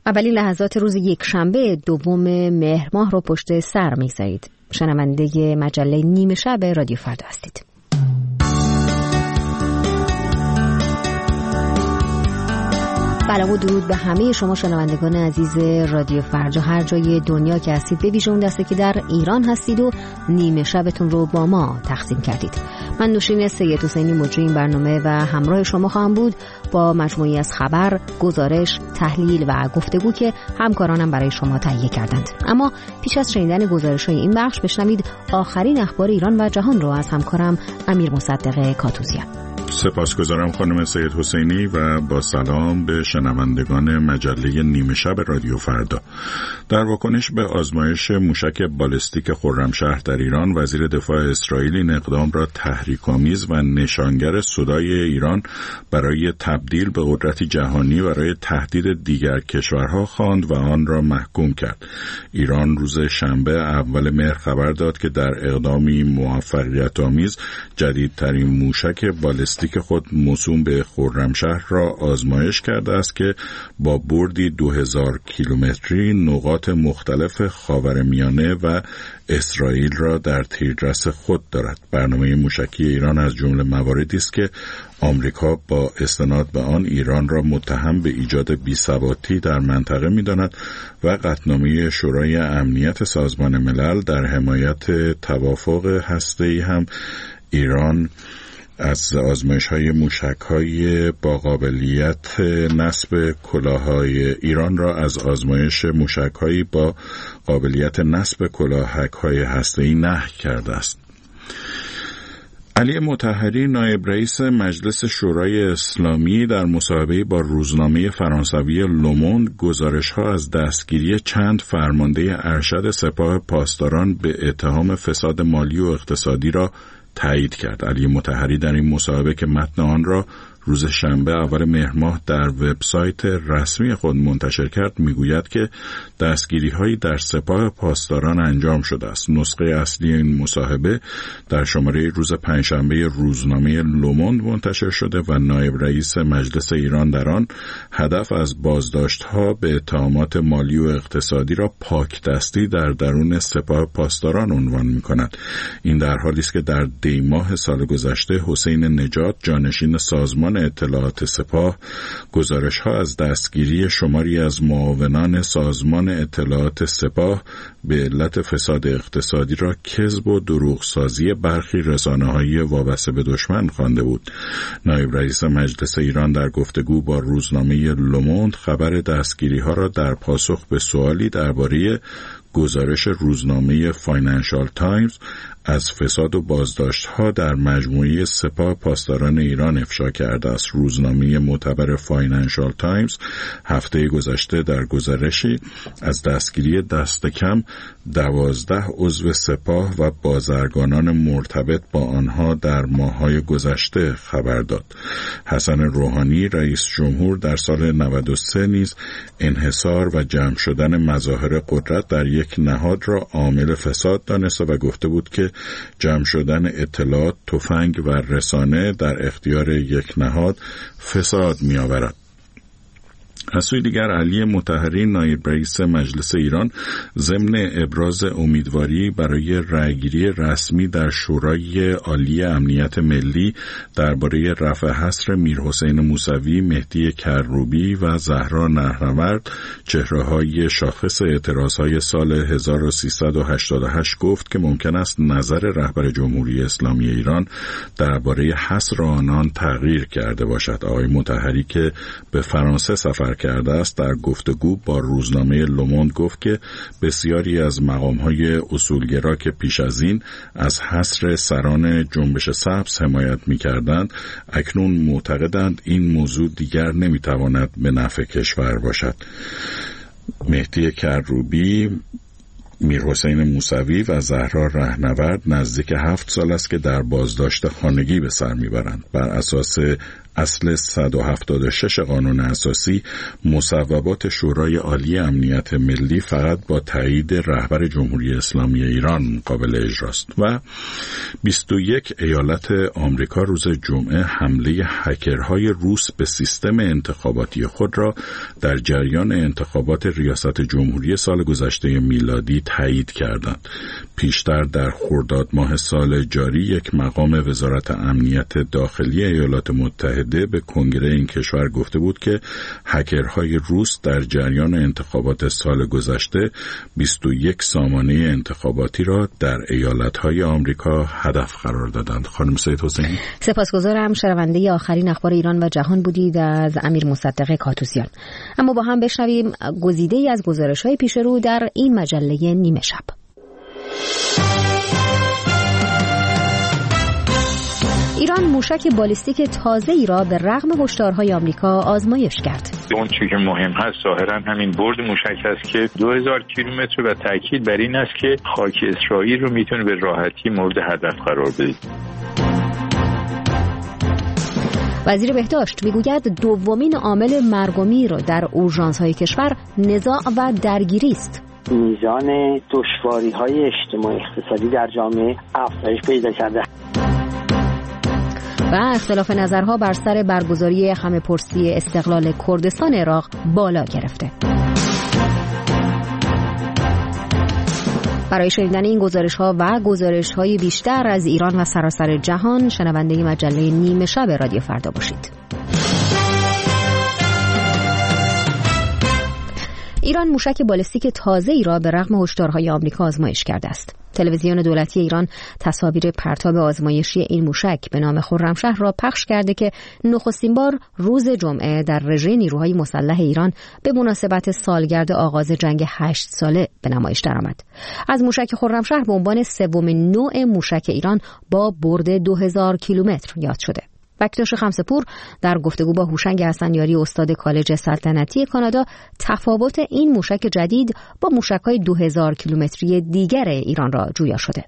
اولین لحظات روز یکشنبه 2 مهر ماه رو پشت سر می‌گذارید. شنونده مجله نیمه شب رادیو فردا هستید. سلام و درود به همه شما شنوندگان عزیز رادیو فردا هر جای دنیا که هستید، به ویژه اون دسته که در ایران هستید و نیمه شبتون رو با ما تقسیم کردید. من نوشین سید حسینی مجری این برنامه و همراه شما خواهم بود با مجموعی از خبر، گزارش، تحلیل و گفتگو که همکارانم برای شما تهیه کردند. اما پیش از شنیدن گزارش‌های این بخش بشنوید آخرین اخبار ایران و جهان رو از همکارم امیر مصدق کاتوزیان. سپاسگزارم خانم سید حسینی و با سلام به شنوندگان مجله نیمه شب رادیو فردا. در واکنش به آزمایش موشک بالستیک خرمشهر در ایران، وزیر دفاع اسرائیل این اقدام را تحریک‌آمیز و نشانگر سودای ایران برای تبدیل به قدرتی جهانی برای تهدید دیگر کشورها خواند و آن را محکوم کرد. ایران روز شنبه اول مهر خبر داد که در اقدامی موفقیت‌آمیز جدیدترین موشک بالستیک خود موسوم به خرمشهر را آزمایش کرده است که با بردی 2000 کیلومتری نقاط مختلف خاورمیانه و اسرائیل را در تیررس خود دارد. برنامه موشکی ایران از جمله مواردی است که آمریکا با استناد به آن ایران را متهم به ایجاد بی‌ثباتی در منطقه می‌داند و قطعنامه شورای امنیت سازمان ملل در حمایت توافق هسته‌ای هم ایران از آزمایش‌های موشک‌های با قابلیت نصب کلاه‌های ایران را از آزمایش موشک‌هایی با قابلیت نصب کلاهک‌های هسته‌ای نهی کرده است. علی مطهری نایب رئیس مجلس شورای اسلامی در مصاحبه‌ای با روزنامه فرانسوی لوموند گزارش‌ها از دستگیری چند فرمانده ارشد سپاه پاسداران به اتهام فساد مالی و اقتصادی را تایید کرد. علی مطهری در این مصاحبه که متن آن را روز شنبه اول مهر ماه در وبسایت رسمی خود منتشر کرد میگوید که دستگیری‌هایی در سپاه پاسداران انجام شده است. نسخه اصلی این مصاحبه در شماره روز پنجشنبه روزنامه لوموند منتشر شده و نایب رئیس مجلس ایران در آن هدف از بازداشت‌ها به اتهامات مالی و اقتصادی را پاکدستی در درون سپاه پاسداران عنوان می‌کند. این در حالی است که در دی ماه سال گذشته حسین نجات جانشین سازمان اطلاعات سپاه گزارش‌ها از دستگیری شماری از معاونان سازمان اطلاعات سپاه به علت فساد اقتصادی را کذب و دروغسازی برخی رسانه‌های وابسته به دشمن خوانده بود. نایب رئیس مجلس ایران در گفتگو با روزنامه لوموند خبر دستگیری‌ها را در پاسخ به سوالی درباره گزارش روزنامه فاینانشال تایمز از فساد و بازداشت‌ها در مجموعه سپاه پاسداران ایران افشا کرده است. روزنامه معتبر فاینانشال تایمز هفته گذشته در گزارشی از دستگیری دست کم 12 عضو سپاه و بازرگانان مرتبط با آنها در ماه‌های گذشته خبر داد. حسن روحانی رئیس جمهور در سال 93 نیز انحصار و جمع شدن مظاهر قدرت در یک نهاد را عامل فساد دانسته و گفته بود که جمع شدن اطلاعات، تفنگ و رسانه در اختیار یک نهاد فساد می‌آورد. از سوی دیگر علی مطهری نایب رئیس مجلس ایران ضمن ابراز امیدواری برای رأیگیری رسمی در شورای عالی امنیت ملی درباره رفع حصر میرحسین موسوی، مهدی کروبی و زهرا نهرورد چهره‌های شاخص اعتراضهای سال 1388 گفت که ممکن است نظر رهبر جمهوری اسلامی ایران درباره حصر آنان تغییر کرده باشد. آقای مطهری که به فرانسه سفر کرده است در گفتگو با روزنامه لوموند گفت که بسیاری از مقام‌های اصولگرا که پیش از این از حصر سران جنبش سبز حمایت می‌کردند اکنون معتقدند این موضوع دیگر نمی‌تواند به نفع کشور باشد. مهدی کروبی، میرحسین موسوی و زهرا رهنورد نزدیک 7 سال است که در بازداشت خانگی به سر میبرند. بر اساس اصل 176 قانون اساسی مصوبات شورای عالی امنیت ملی فقط با تایید رهبر جمهوری اسلامی ایران قابل اجراست و 21 ایالت آمریکا روز جمعه حمله هکرهای روس به سیستم انتخاباتی خود را در جریان انتخابات ریاست جمهوری سال گذشته میلادی تایید کردند. پیشتر در خرداد ماه سال جاری یک مقام وزارت امنیت داخلی ایالات متحده به کنگره این کشور گفته بود که هکرهای روس در جریان انتخابات سال گذشته 21 سامانه انتخاباتی را در ایالت‌های آمریکا هدف قرار دادند. خانم سید حسینی، سپاسگزارم. شنونده آخرین اخبار ایران و جهان بودید از امیر مصدق کاتوسیان. اما با هم بشنویم گزیده‌ای از گزارش‌های پیش رو در این مجله نیمه شب. ایران موشک بالیستیک تازه‌ای را به رغم هشدارهای آمریکا آزمایش کرد. اون چیزی که مهم هست ظاهراً همین برد موشک است که 2000 کیلومتر و تاکید بر این است که خاک اسرائیل رو میتونه به راحتی مورد هدف قرار بده. وزیر بهداشت میگوید دومین عامل مرگ و میر در اورژانس‌های کشور نزاع و درگیری است. میزان دشواری‌های اجتماعی اقتصادی در جامعه افزایش پیدا کرده و اختلاف نظرها بر سر برگزاری همه‌پرسی استقلال کردستان عراق بالا گرفته. برای شنیدن این گزارش‌ها و گزارش‌های بیشتر از ایران و سراسر جهان شنونده مجله نیمه شب رادیو فردا باشید. ایران موشک بالستیک تازه‌ای را به رغم هشدارهای آمریکا آزمایش کرده است. تلویزیون دولتی ایران تصاویر پرتاب آزمایشی این موشک به نام خرمشهر را پخش کرده که نخستین بار روز جمعه در رژه نیروهای مسلح ایران به مناسبت سالگرد آغاز جنگ 8 ساله به نمایش درآمد. از موشک خرمشهر به عنوان سومین نوع موشک ایران با برد 2000 کیلومتر یاد شده. بکتاش خمسه‌پور در گفتگو با هوشنگ حسنیاری استاد کالج سلطنتی کانادا تفاوت این موشک جدید با موشک‌های 2000 کیلومتری دیگر ایران را جویا شده.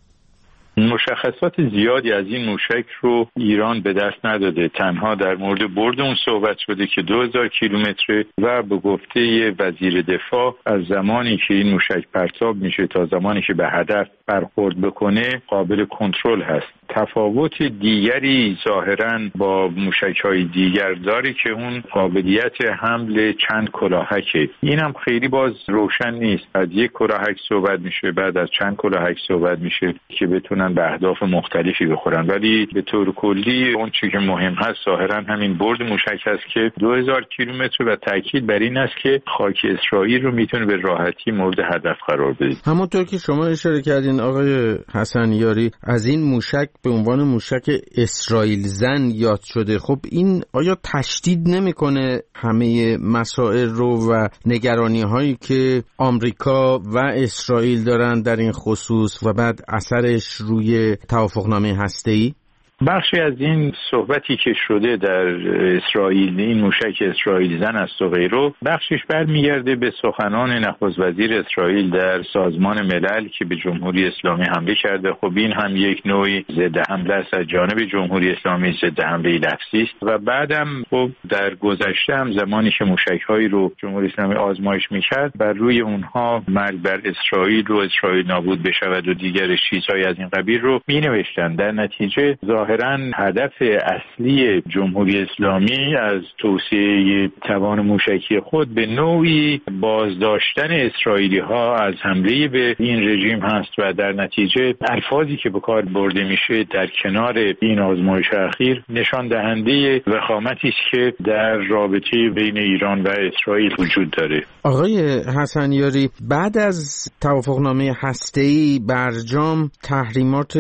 مشخصات زیادی از این موشک رو ایران به دست نداده. تنها در مورد برد اون صحبت شده که 2000 کیلومتر و به گفته وزیر دفاع از زمانی که این موشک پرتاب میشه تا زمانی که به هدف برخورد بکنه قابل کنترل هست. تفاوت دیگری ظاهراً با موشک‌های دیگر داره که اون قابلیت حمل چند کلاهکه. این هم خیلی باز روشن نیست. از یک کلاهک صحبت میشه، بعد از چند کلاهک صحبت میشه که بتونن به اهداف مختلفی بخورن، ولی به طور کلی اون چیزی که مهم هست ظاهراً همین برد موشک است که 2000 کیلومتر و تاکید بر این است که خاک اسرائیل رو میتونه به راحتی مورد هدف قرار بده. همونطور که شما اشاره کردین آقای حسنیاری، از این موشک به عنوان موشک اسرائیل زن یاد شده. خب این آیا تشدید نمیکنه همه مسائل رو و نگرانی هایی که آمریکا و اسرائیل دارن در این خصوص و بعد اثرش روی توافقنامه هسته‌ای؟ بخشی از این صحبتی که شده در اسرائیل، این موشک اسرائیل زن است و غیره، بخشش برمیگرده به سخنان نخست وزیر اسرائیل در سازمان ملل که به جمهوری اسلامی حمله کرده. خب این هم یک نوعی ضد حمله است از جانب جمهوری اسلامی، ضد حمله لفظی است. و بعدم خب در گذشته هم زمانی که موشک‌هایی رو جمهوری اسلامی آزمایش می‌کرد بر روی اونها مرگ بر اسرائیل و اسرائیل نابود بشود و دیگر چیزهای از این قبیل رو می‌نوشتند. در نتیجه ظاهراً هدف اصلی جمهوری اسلامی از توسعه توان موشکی خود به نوعی بازداشتن اسرائیلی ها از حمله به این رژیم هست و در نتیجه الفاظی که به کار برده میشه در کنار این آزمایش اخیر نشان دهنده وخامتی است که در رابطه بین ایران و اسرائیل وجود داره. آقای حسنیاری، بعد از توافقنامه هسته‌ای برجام تحریمات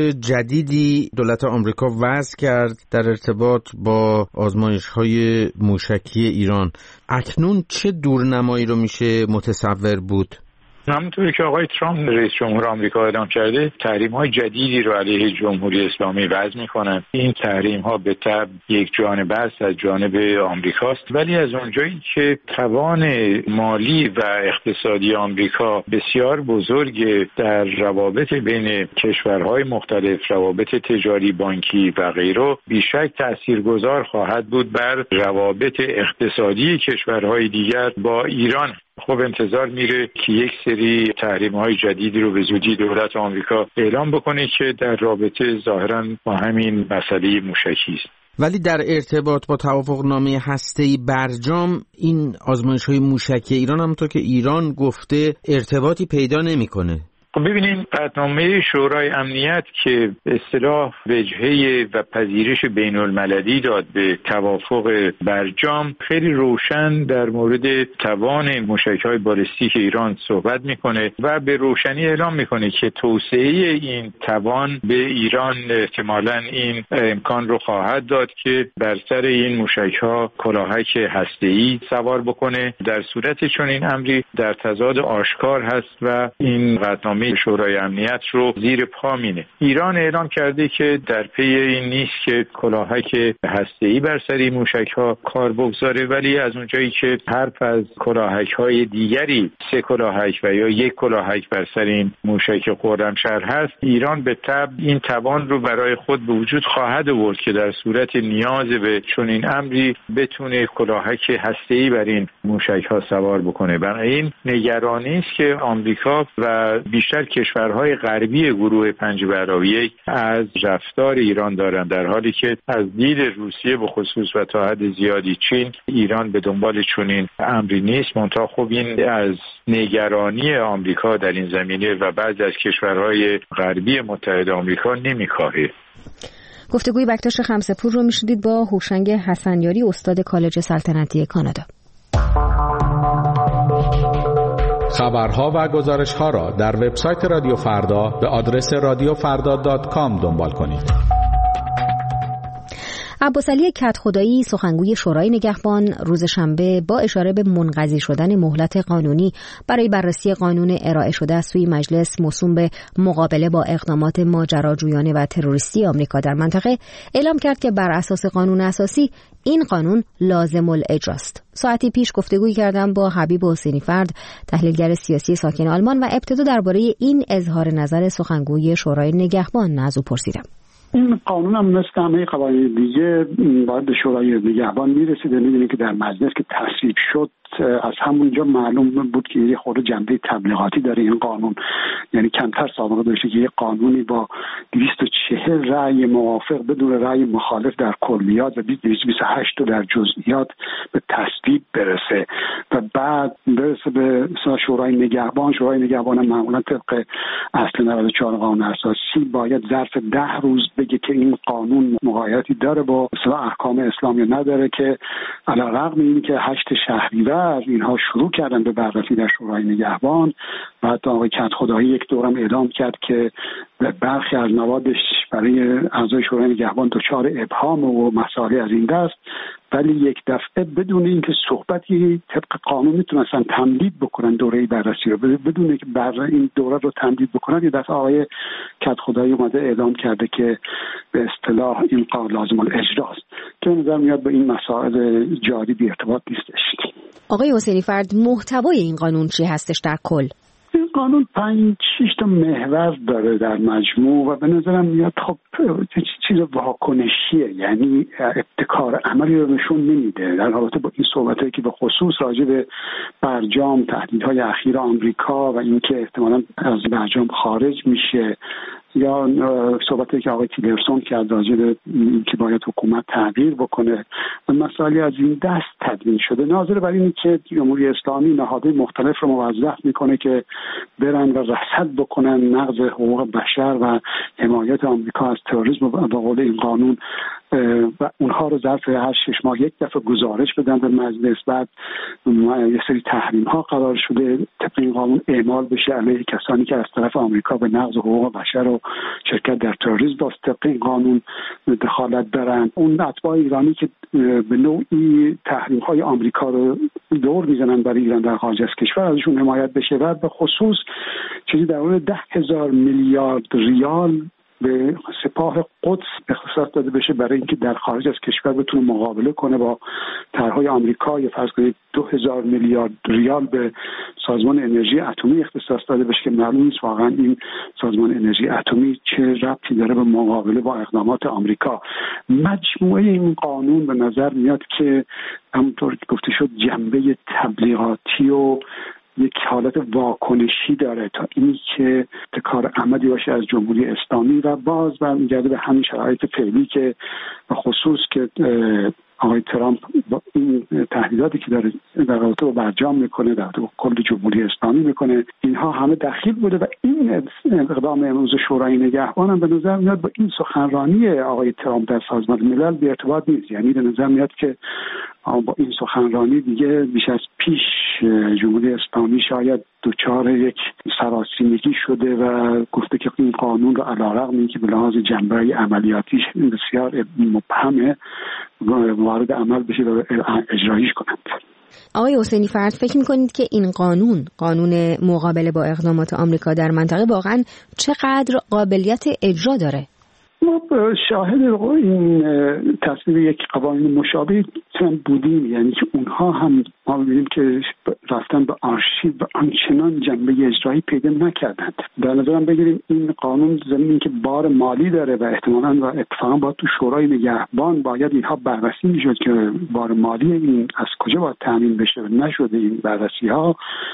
جدیدی دولت آمریکا وضع کرد در ارتباط با آزمایش‌های موشکی ایران. اکنون چه دورنمایی رو میشه متصور بود؟ همونطوری که آقای ترامپ رئیس جمهور آمریکا اعلام کرده، تحریم‌های جدیدی رو علیه جمهوری اسلامی وضع می‌کنند. این تحریم‌ها به تبع یک جانبه است از جانب آمریکاست، ولی از اونجایی که توان مالی و اقتصادی آمریکا بسیار بزرگ در روابط بین کشورهای مختلف، روابط تجاری، بانکی و غیره، بیشک تاثیرگذار خواهد بود بر روابط اقتصادی کشورهای دیگر با ایران. خب انتظار میره که یک سری تحریم‌های جدیدی رو به زودی دولت آمریکا اعلام بکنه که در رابطه ظاهراً با همین مسئله موشکی است. ولی در ارتباط با توافقنامه هسته‌ای برجام، این آزمایش‌های موشکی ایران همونطور که ایران گفته ارتباطی پیدا نمی‌کنه. خب ببینید، قطعنامه شورای امنیت که به اصطلاح وجهه و پذیرش بین المللی داد به توافق برجام، خیلی روشن در مورد توان موشک‌های بالستیک ایران صحبت میکنه و به روشنی اعلام میکنه که توسعه این توان به ایران احتمالاً این امکان رو خواهد داد که بر سر این موشک‌ها کلاهک هسته‌ای سوار بکنه. در صورت چون این امری در تضاد آشکار هست و این قطعنامه شورای امنیت رو زیر پا مینه. ایران اعلام کرده که در پی این نیست که کلاهک هسته‌ای بر سر موشک‌ها کار بگذاره، ولی از اونجایی که حرف از کلاهک‌های دیگری، 3 کلاهک و یا 1 کلاهک بر سر این موشک خرمشهر هست، ایران به تبع این توان رو برای خود به وجود خواهد آورد که در صورت نیاز به چنین امری بتونه کلاهک هسته‌ای بر این موشک‌ها سوار بکنه. بنابراین نگرانی است که آمریکا و بیشتر کشورهای غربی گروه 5+1 از رفتار ایران دارند، در حالی که از دید روسیه به خصوص و تا حد زیادی چین، ایران به دنبال چنین امری نیست. منتها خب این از نگرانی آمریکا در این زمینه و بعضی از کشورهای غربی متحد آمریکا نمی‌کاهه. گفتگوی بکتاش خمسه‌پور رو میشنید با هوشنگ حسنیاری، استاد کالج سلطنتی کانادا. خبرها و گزارش‌ها را در وبسایت رادیو فردا به آدرس radiofarda.com دنبال کنید. عباسعلی کدخدایی، سخنگوی شورای نگهبان، روز شنبه با اشاره به منقضی شدن مهلت قانونی برای بررسی قانون ارائه شده از سوی مجلس موسوم به مقابله با اقدامات ماجراجویانه و تروریستی آمریکا در منطقه، اعلام کرد که بر اساس قانون اساسی این قانون لازم الاجراست. ساعتی پیش گفتگویی کردم با حبیب حسینی فرد، تحلیلگر سیاسی ساکن آلمان، و ابتدا درباره این اظهار نظر سخنگوی شورای نگهبان از او پرسیدم. این قانون هم مثل همه قوانین دیگه باید به شورای نگهبان میرسید. میدونید که در مجلس که تصویب شد، از همونجا معلوم بود که یه خورده جنبه تبلیغاتی داره این قانون. یعنی کمتر سابقه داشته که یه قانونی با 240 رأی موافق بدون رأی مخالف در کلیات و 228 در جزئیات به تصویب برسه و بعد برسه به شورای نگهبان. شورای نگهبان معمولا طبق اصل 94 قانون اساسی باید ظرف 10 روز بگه که این قانون مغایرتی داره با احکام اسلام یا نداره، که علیرغم این که 8 شهریور اینها شروع کردن به بررسی در شورای نگهبان و حتی آقای کدخدایی یک دورم اعلام کرد که برخی از موادش برای اعضای شورای نگهبان دچار ابهام و مسائلی از این دست، ولی یک دفعه بدون اینکه صحبتی طبق قانون میتونستن تمدید بکنن دوره بررسی رو، بدون اینکه این دوره رو تمدید بکنن، یه دفعه آقای کدخدایی اومده اعلام کرده که به اصطلاح این قانون لازم الاجراست، که نظر میاد به این مسائل جاری بی ارتباط نیستش. آقای حسینی فرد، محتوای این قانون چی هستش در کل؟ این قانون 5-6 تا محور داره در مجموع و به نظرم میاد خب چیز واکنشیه، یعنی ابتکار عملی رو نشون نمیده. در رابطه با این صحبتایی که به خصوص راجع به برجام، تهدیدهای اخیر آمریکا و اینکه احتمالاً از برجام خارج میشه، یا صحبتی که آقای تیلرسون کرد راجع به اینکه باید حکومت تغییر بکنه و مسائلی از این دست تدوین شده، ناظر بر اینه که جمهوری اسلامی نهادهای مختلف رو موظف میکنه که برن و رصد بکنن نقض حقوق بشر و حمایت آمریکا از تروریسم و به قول این قانون و اونها رو ظرف هر 6 ماه یک دفعه گزارش بدن به مجلس. بعد یه سری تحریم ها قرار شده طبق این قانون اعمال بشه علیه کسانی که از طرف آمریکا به نقض حقوق بشر و شرکت در تروریسم با طبق این قانون دخالت دارن. اون اتباع ایرانی که به نوعی تحریم های آمریکا رو دور میزنن برای ایران در خارج از کشور ازشون حمایت بشه و به خصوص چیزی در حدود 10,000 میلیارد ریال به سپاه قدس اختصاص داده بشه برای اینکه در خارج از کشور بتونه مقابله کنه با طرح‌های آمریکا. یا فرض کنید 2,000 میلیارد ریال به سازمان انرژی اتمی اختصاص داده بشه که معلوم نیست واقعا این سازمان انرژی اتمی چه ربطی داره به مقابله با اقدامات آمریکا. مجموعه این قانون به نظر میاد که همونطور که گفته شد جنبه تبلیغاتی و یک حالت واکنشی داره تا اینی که کار عملی باشه از جمهوری اسلامی و باز برمیگرده به همین شرایط فعلی که به خصوص که آقای ترامپ با این تهدیداتی که داره در رابطه با برجام میکنه، در رابطه با کل جمهوری اسلامی میکنه، اینها همه دخیل بوده و این اقدام امروز شورای نگهبان هم به نظر میاد با این سخنرانی آقای ترامپ در سازمان ملل بی ارتباط نیست. یعنی به نظر میاد که با این سخنرانی دیگه بیش از پیش جمهوری اسلامی شاید دوچار یک سراسیمگی شده و گفته که این قانون رو علیرغم اینکه به لحاظ جنبه عملیاتیش بسیار مبهمه وارد عمل بشه و اجرایش کنند. آقای حسینی فرد فکر میکنید که این قانون مقابله با اقدامات آمریکا در منطقه واقعا چقدر قابلیت اجرا داره؟ ما شاهد این تصویر یک قوانین مشابه بودیم، یعنی که اونها هم ما ببینیم که رفتن به آرشیو و آنچنان جنبه اجرایی پیدا نکردند. در نظرم بگیریم این قانون زمینی که بار مالی داره و احتمالاً و اتفاقا باید تو شورای نگهبان باید اینها بررسی میشد که بار مالی این از کجا باید تامین بشه. نشده این بررسی ها،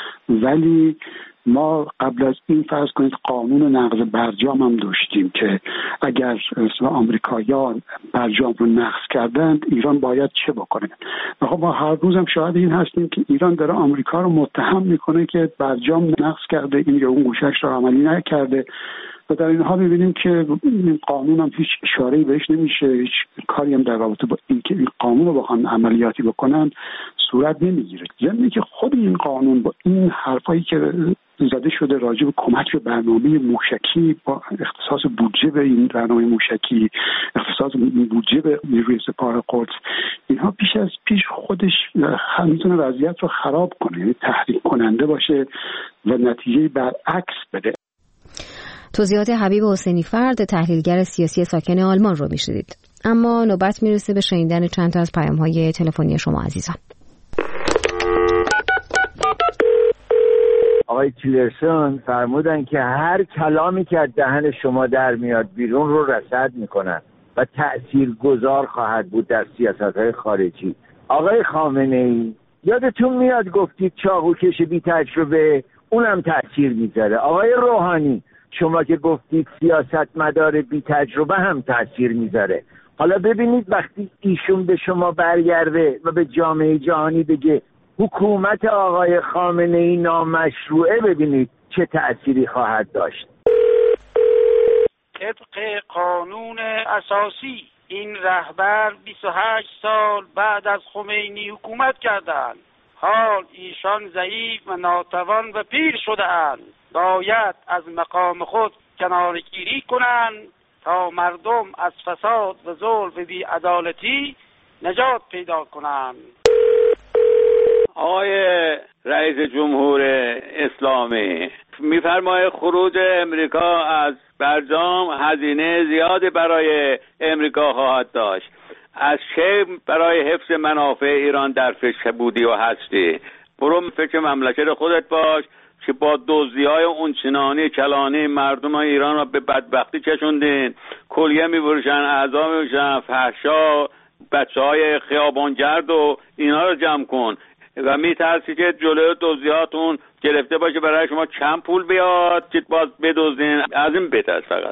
ولی ما قبل از این فرض کنید قانون نقض برجام هم داشتیم که اگر آمریکایی‌ها برجام رو نقض کردند ایران باید چه بکنه. خب ما هر روز هم شاهد این هستیم که ایران داره آمریکا رو متهم میکنه که برجام نقض کرده، این یا اون گوشش رو عملی نکرده و در این حال می‌بینیم که این قانون هم هیچ اشاره‌ای بهش نمیشه، هیچ کاری هم در رابطه با اینکه این قانون رو بخوان عملیاتی بکنن صورت نمیگیره. یعنی که خود این قانون با این حرفایی که زده شده راجع به کمک به برنامه موشکی با اختصاص بودجه به این برنامه موشکی، اختصاص بودجه به نیروی سپاه قدس، اینها پیش از پیش خودش هم میتونه وضعیت رو خراب کنه، یعنی تحریک کننده باشه و نتیجه برعکس بده. توضیحات حبیب حسینی فرد، تحلیلگر سیاسی ساکن آلمان رو میشنیدید. اما نوبت میرسه به شنیدن چند تا از پیام‌های تلفنی شما عزیزان. آقای تیلرسون فرمودن که هر کلامی که از دهن شما در میاد بیرون رو رصد میکنن و تأثیرگذار خواهد بود در سیاست‌های خارجی. آقای خامنه‌ای یادتون میاد گفتید چاقوکش بی تجربه اونم تأثیر میذاره. آقای روحانی شما که گفتید سیاستمدار بی تجربه هم تأثیر میذاره. حالا ببینید وقتی ایشون به شما برگرده و به جامعه جهانی بگه حکومت آقای خامنه‌ای نامشروعه، ببینید چه تأثیری خواهد داشت. طبق قانون اساسی این رهبر 28 سال بعد از خمینی حکومت کردند. حال ایشان ضعیف و ناتوان و پیر شده‌اند. باید از مقام خود کناره‌گیری کنند تا مردم از فساد و ظلم و بی‌عدالتی نجات پیدا کنند. آقای رئیس جمهور اسلامی میفرماید خروج امریکا از برجام هزینه زیادی برای امریکا خواهد داشت. از چه برای حفظ منافع ایران در فکر بودی و هستی؟ برو فکر مملکت خودت باش که با دزدی‌های اونچنانی کلانی مردم ایران را به بدبختی کشوندین. کلیه می‌فروشن، اعضا می‌فروشن، فحشا، بچه‌های خیابانگرد و اینا رو جمع کن و میترسی که جلوی دزدیاتون گرفته باشه برای شما کم پول بیاد که باز بدزدین. از این بهتر. فقط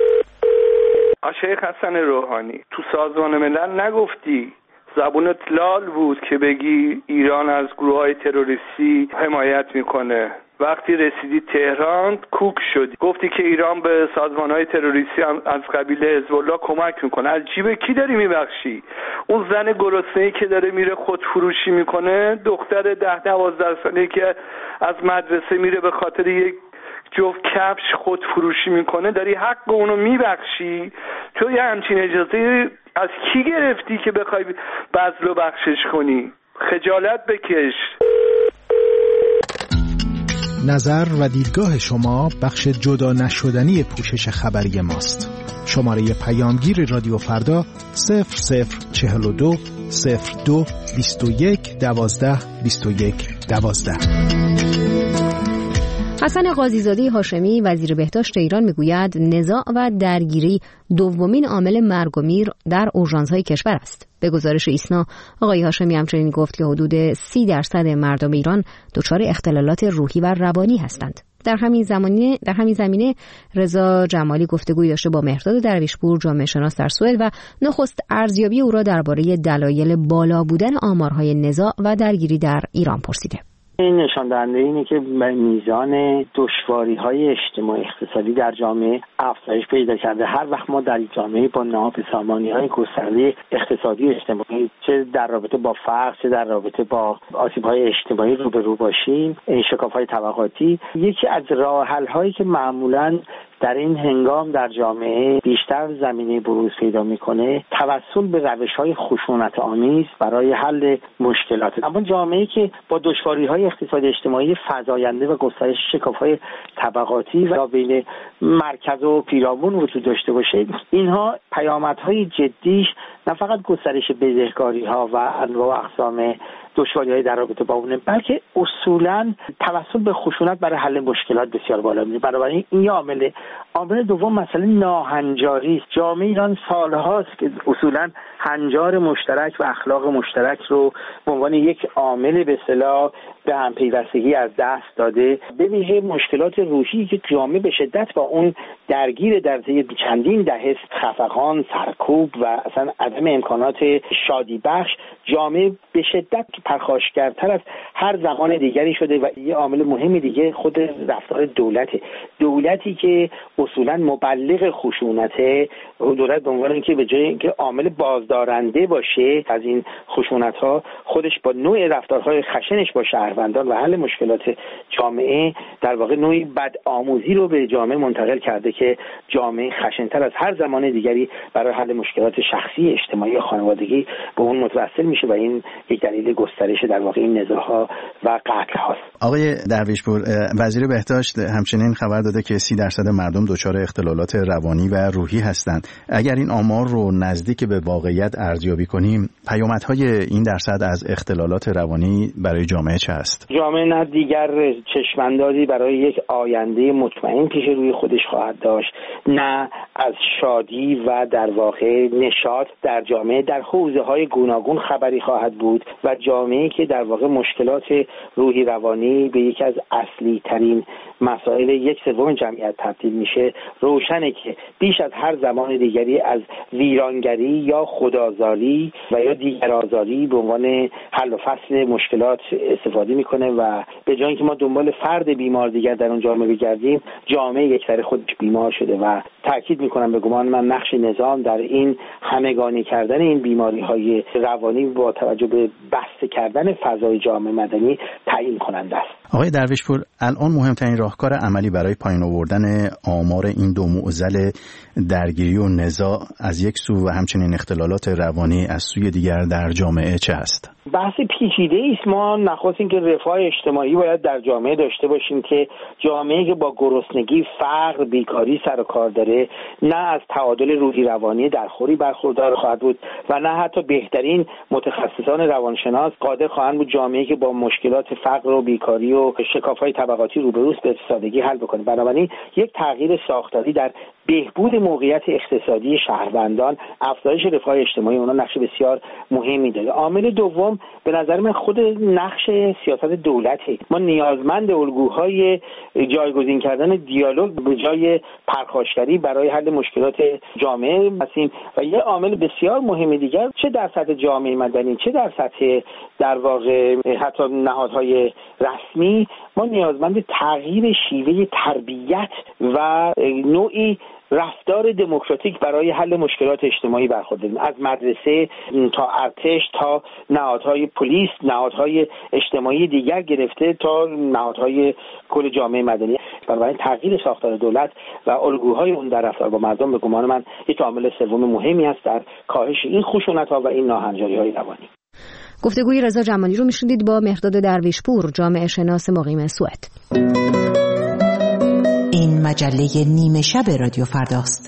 شیخ حسن روحانی تو سازمان ملل نگفتی، زبونت لال بود که بگی ایران از گروه‌های تروریستی حمایت میکنه. وقتی رسیدی تهران کوک شدی، گفتی که ایران به سازمان‌های تروریستی از قبیل حزب الله کمک میکنه. از جیب کی داری میبخشی؟ اون زن گرسنه‌ای که داره میره خودفروشی میکنه، دختر 10-12 ساله‌ای که از مدرسه میره به خاطر یک جفت کفش خودفروشی میکنه، داری حق اونو میبخشی؟ تو یه همچین اجازه از کی گرفتی که بخوای بذل و بخشش کنی؟ خجالت بکش. نظر و دیدگاه شما بخش جدا نشدنی پوشش خبری ماست. شماره پیامگیر رادیو فردا 0042 02 21 12 21 12. حسن قاضیزاده هاشمی وزیر بهداشت ایران میگوید نزاع و درگیری دومین عامل مرگ و میر در اورژانس‌های کشور است. به گزارش ایسنا آقای هاشمی همچنین گفت که حدود 30% مردم ایران دچار اختلالات روحی و روانی هستند. در همین زمینه رضا جمالی گفتگوی داشته با مهرداد درویشپور، جامعه شناس در سوئد، و نخست ارزیابی او را درباره دلایل بالا بودن آمارهای نزاع و درگیری در ایران پرسیده. این نشان دهنده اینه که میزان دشواری‌های اجتماعی اقتصادی در جامعه افزایش پیدا کرده. هر وقت ما در جامعه با نابسامانی‌های گسترده اقتصادی اجتماعی، چه در رابطه با فقر چه در رابطه با آسیب‌های اجتماعی روبرو باشیم، شکاف‌های طبقاتی، یکی از راه‌حل‌هایی که معمولاً در این هنگام در جامعه بیشتر زمینه بروز پیدا میکنه توسل به روش‌های خشونت‌آمیز برای حل مشکلات. اما جامعه‌ای که با دشواری‌های اقتصادی اجتماعی فزاینده و گسترش شکاف‌های طبقاتی و بین مرکز و پیرامون وجود داشته باشه، اینها پیامدهای جدیش نه فقط گسترش بدهکاری‌ها و انواع و اقسام دشواری‌های در رابطه با اونه، بلکه اصولاً توسل به خشونت برای حل مشکلات بسیار بالا میره. بنابراین این عامل دوم مسئله ناهنجاری است. جامعه ایران سالهاست که اصولاً هنجار مشترک و اخلاق مشترک رو به عنوان یک عامل به اصطلاح به هم پیوستگی از دست داده. به ویژه مشکلات روحی که جامعه به شدت با اون درگیر در طی چندین دهه، خفقان، سرکوب و اصلا عدم امکانات شادی بخش، جامعه به شدت پرخاشگرتر از هر زمان دیگری شده. و یه عامل مهمی دیگه خود رفتار دولتی که اصولا مبلغ خشونته، دولت به عنوان اینکه به جای اینکه عامل بازدارنده باشه از این خشونت‌ها، خودش با نوع رفتارهای خشنش با شهروندان و حل مشکلات جامعه در واقع نوعی بدآموزی رو به جامعه منتقل کرده که جامعه خشن‌تر از هر زمان دیگری برای حل مشکلات شخصی، اجتماعی و خانوادگی به اون متوسل میشه و این یک دلیل گسترش در واقع این نزاع‌ها و قتل‌هاست. آقای درویشپور، وزیر بهداشت همچنین خبر داده که 30% مردم دچار اختلالات روانی و روحی هستند. اگر این آمار رو نزدیک به واقعیت ارزیابی کنیم، پیامدهای این درصد از اختلالات روانی برای جامعه چه است؟ جامعه نه دیگر چشم‌اندازی برای یک آینده مطمئن پیش روی خودش خواهد داشت، نه از شادی و در واقع نشاط در جامعه در حوزه‌های گوناگون خبری خواهد بود و جامعه‌ای که در واقع مشکلات روحی روانی به یکی از اصلی ترین مسائل 1/3 جمعیت تبدیل میشه، روشنه که بیش از هر زمان دیگری از ویرانگری یا خودآزاری و یا دیگرآزاری به عنوان حل و فصل مشکلات استفاده میکنه و به جای اینکه ما دنبال فرد بیمار دیگر در اون جامعه بگردیم، جامعه یکسره خودش بیمار شده و تاکید میکنم به گمان من نقش نظام در این همگانی کردن این بیماری‌های روانی با توجه به بسته کردن فضای جامعه مدنی تعیین کننده است. آقای درویشپور، الان مهمترین راهکار عملی برای پایین آوردن آمار این دو معضل درگیری و نزاع از یک سو و همچنین اختلالات روانی از سوی دیگر در جامعه چه است؟ بحث پیچیده است. ما نخواست این که رفاه اجتماعی باید در جامعه داشته باشیم که جامعه که با گرسنگی، فقر، بیکاری سر و کار داره، نه از تعادل روحی روانی درخوری برخوردار خواهد بود و نه حتی بهترین متخصصان روانشناس قادر خواهند بود جامعه که با مشکلات فقر و بیکاری و شکاف‌های طبقاتی روبروست به سادگی حل بکنه. بنابراین یک تغییر ساختاری در بهبود موقعیت اقتصادی شهروندان، افزایش رفاه اجتماعی اونها نقش بسیار مهمی داره. عامل دوم رفراندوم به نظر من خود نقش سیاست دولته. ما نیازمند الگوهای جایگزین کردن دیالوگ به جای پرخاشگری برای حل مشکلات جامعه هستیم. و یه عامل بسیار مهم دیگر، چه در سطح جامعه مدنی چه در سطح در واقع حتی نهادهای رسمی، ما نیازمند تغییر شیوه تربیت و نوعی رفتار دموکراتیک برای حل مشکلات اجتماعی برخورداریم، از مدرسه تا ارتش تا نهادهای پلیس، نهادهای اجتماعی دیگر گرفته تا نهادهای کل جامعه مدنی. بنابراین تغییر ساختار دولت و الگوهای اون در رفتار با مردم به گمان من یک عامل سوم مهمی است در کاهش این خشونت‌ها و این ناهنجاری‌های روانی. گفتگوی رضا جمالی رو میشنیدید با مهرداد درویشپور، جامعه شناس مقیم سوئد. این مجله نیمه شب رادیو فرداست.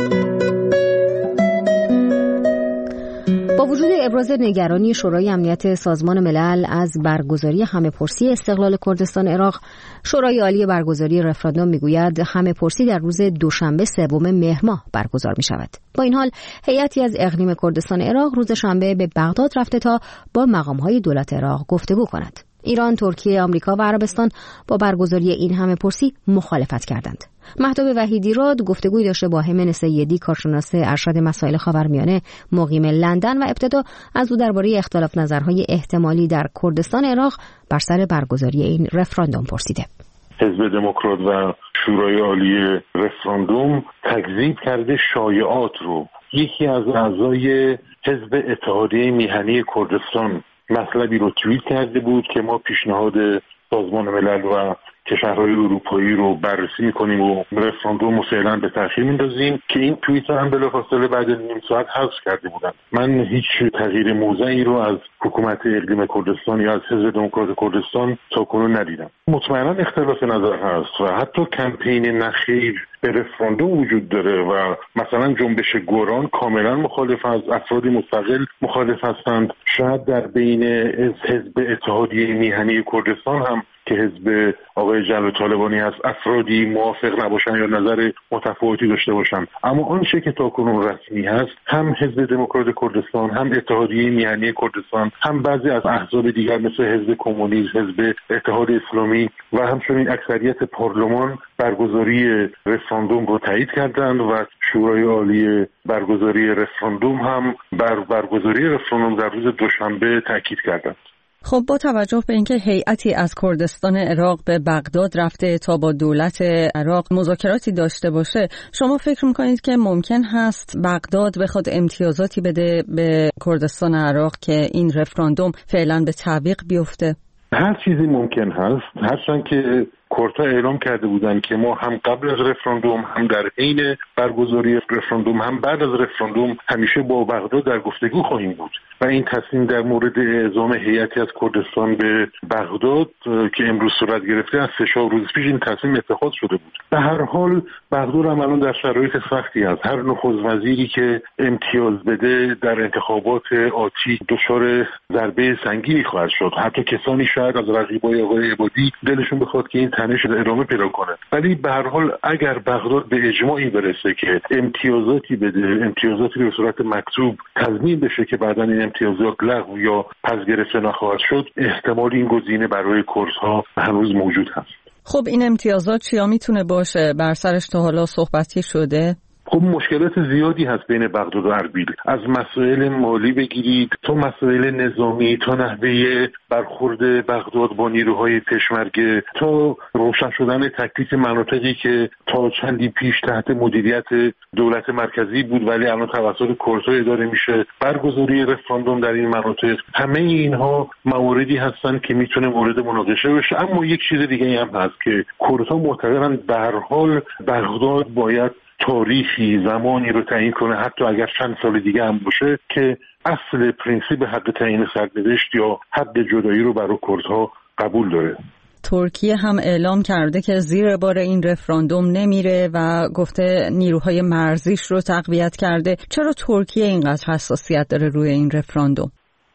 با وجود ابراز نگرانی شورای امنیت سازمان ملل از برگزاری همه‌پرسی استقلال کردستان عراق، شورای عالی برگزاری رفراندوم میگوید همه‌پرسی در روز دوشنبه 3 مهر ماه برگزار می شود. با این حال هیئتی از اقلیم کردستان عراق روز شنبه به بغداد رفته تا با مقام‌های دولت عراق گفتگو کند. ایران، ترکیه، آمریکا و عربستان با برگزاری این همه‌پرسی مخالفت کردند. مهتاب وحیدی‌راد گفتگوی داشته با همن سیدی، کارشناس ارشد مسائل خاورمیانه مقیم لندن، و ابتدا از او درباره اختلاف نظرهای احتمالی در کردستان عراق بر سر برگزاری این رفراندوم پرسیده. حزب دموکرات و شورای عالی رفراندوم تکذیب کرده شایعات رو. یکی از اعضای حزب اتحادیه میهنی کردستان مطلبی رو توییت کرده بود که ما پیشنهاد سازمان ملل و کشورهای اروپایی رو بررسی میکنیم و رفراندوم رو فعلا به تأخیر میندازیم، که این توییت هم بلافاصله بعد نیم ساعت حذف کرده بودن. من هیچ تغییر موضعی رو از حکومت اقلیم کردستان یا از حزب دموکرات کردستان تاکنون ندیدم. مطمئنا اختلاف نظر هست و حتی کمپین نخیر به رفراندوم وجود داره و مثلا جنبش گوران کاملا مخالف است، افراد مستقل مخالف هستند. شاید در بین حزب اتحادیه میهنی کردستان هم که حزب آقای جلال طالبانی هست افرادی موافق نباشن یا نظر متفاوتی داشته باشن، اما آنچه که تاکنون رسمی هست، هم حزب دموکرات کردستان، هم اتحادیه میهنی کردستان، هم بعضی از احزاب دیگر مثل حزب کمونیست، حزب اتحاد اسلامی و همچنین اکثریت پارلمان برگزاری رفراندوم رو تایید کردند و شورای عالی برگزاری رفراندوم هم بر برگزاری رفراندوم در روز دوشنبه تاکید کردند. خب با توجه به اینکه هیئتی از کردستان عراق به بغداد رفته تا با دولت عراق مذاکراتی داشته باشه، شما فکر میکنید که ممکن هست بغداد بخواد امتیازاتی بده به کردستان عراق که این رفراندوم فعلا به تعویق بیفته؟ هر چیزی ممکن هست، هرچند که کردها اعلام کرده بودند که ما هم قبل از رفراندوم، هم در حین برگزاری رفراندوم، هم بعد از رفراندوم همیشه با بغداد در گفتگو خواهیم بود و این تصمیم در مورد اعزام هیئتی از کردستان به بغداد که امروز صورت گرفته از 3 روز پیش این تصمیم اتخاذ شده بود. به هر حال بغداد هم الان در شرایط سختی است. هر نخست وزیری که امتیاز بده در انتخابات آتی دچار ضربه سنگینی خواهد شد. حتی کسانی شاید از رقیبای آقای عبادی دلشون بخواد که این تنش ادامه پیدا کنه، ولی به هر حال اگر بغداد به اجماعی برسه که امتیازاتی بده، امتیازاتی به صورت مکتوب تضمین بشه که بعداً این امتیازات لغو یا پس گرفته نخواهد شد، احتمال این گزینه برای کردها هنوز موجود هست. خب این امتیازات چیا میتونه باشه؟ بر سرش تا حالا صحبتی شده؟ خب مشکلات زیادی هست بین بغداد و اربیل، از مسائل مالی بگیرید تا مسائل نظامی، تا نحوه برخورد بغداد با نیروهای پشمرگه، تا روشن شدن تکلیف مناطقی که تا چندی پیش تحت مدیریت دولت مرکزی بود ولی الان توسط کردها اداره میشه، برگزاری رفراندوم در این مناطق. همه اینها مواردی هستن که میتونه مورد مناقشه بشه. اما یک چیز دیگه هم هست که کردها معتقدن به هر حال بغداد باید تاریخی، زمانی رو تعیین کنه، حتی اگر چند سال دیگه هم باشه، که اصل پرینسیپ حق تعیین سرنوشت یا حق جدایی رو برای کردها قبول داره. ترکیه هم اعلام کرده که زیر بار این رفراندوم نمیره و گفته نیروهای مرزیش رو تقویت کرده. چرا ترکیه اینقدر حساسیت داره روی این رفراندوم؟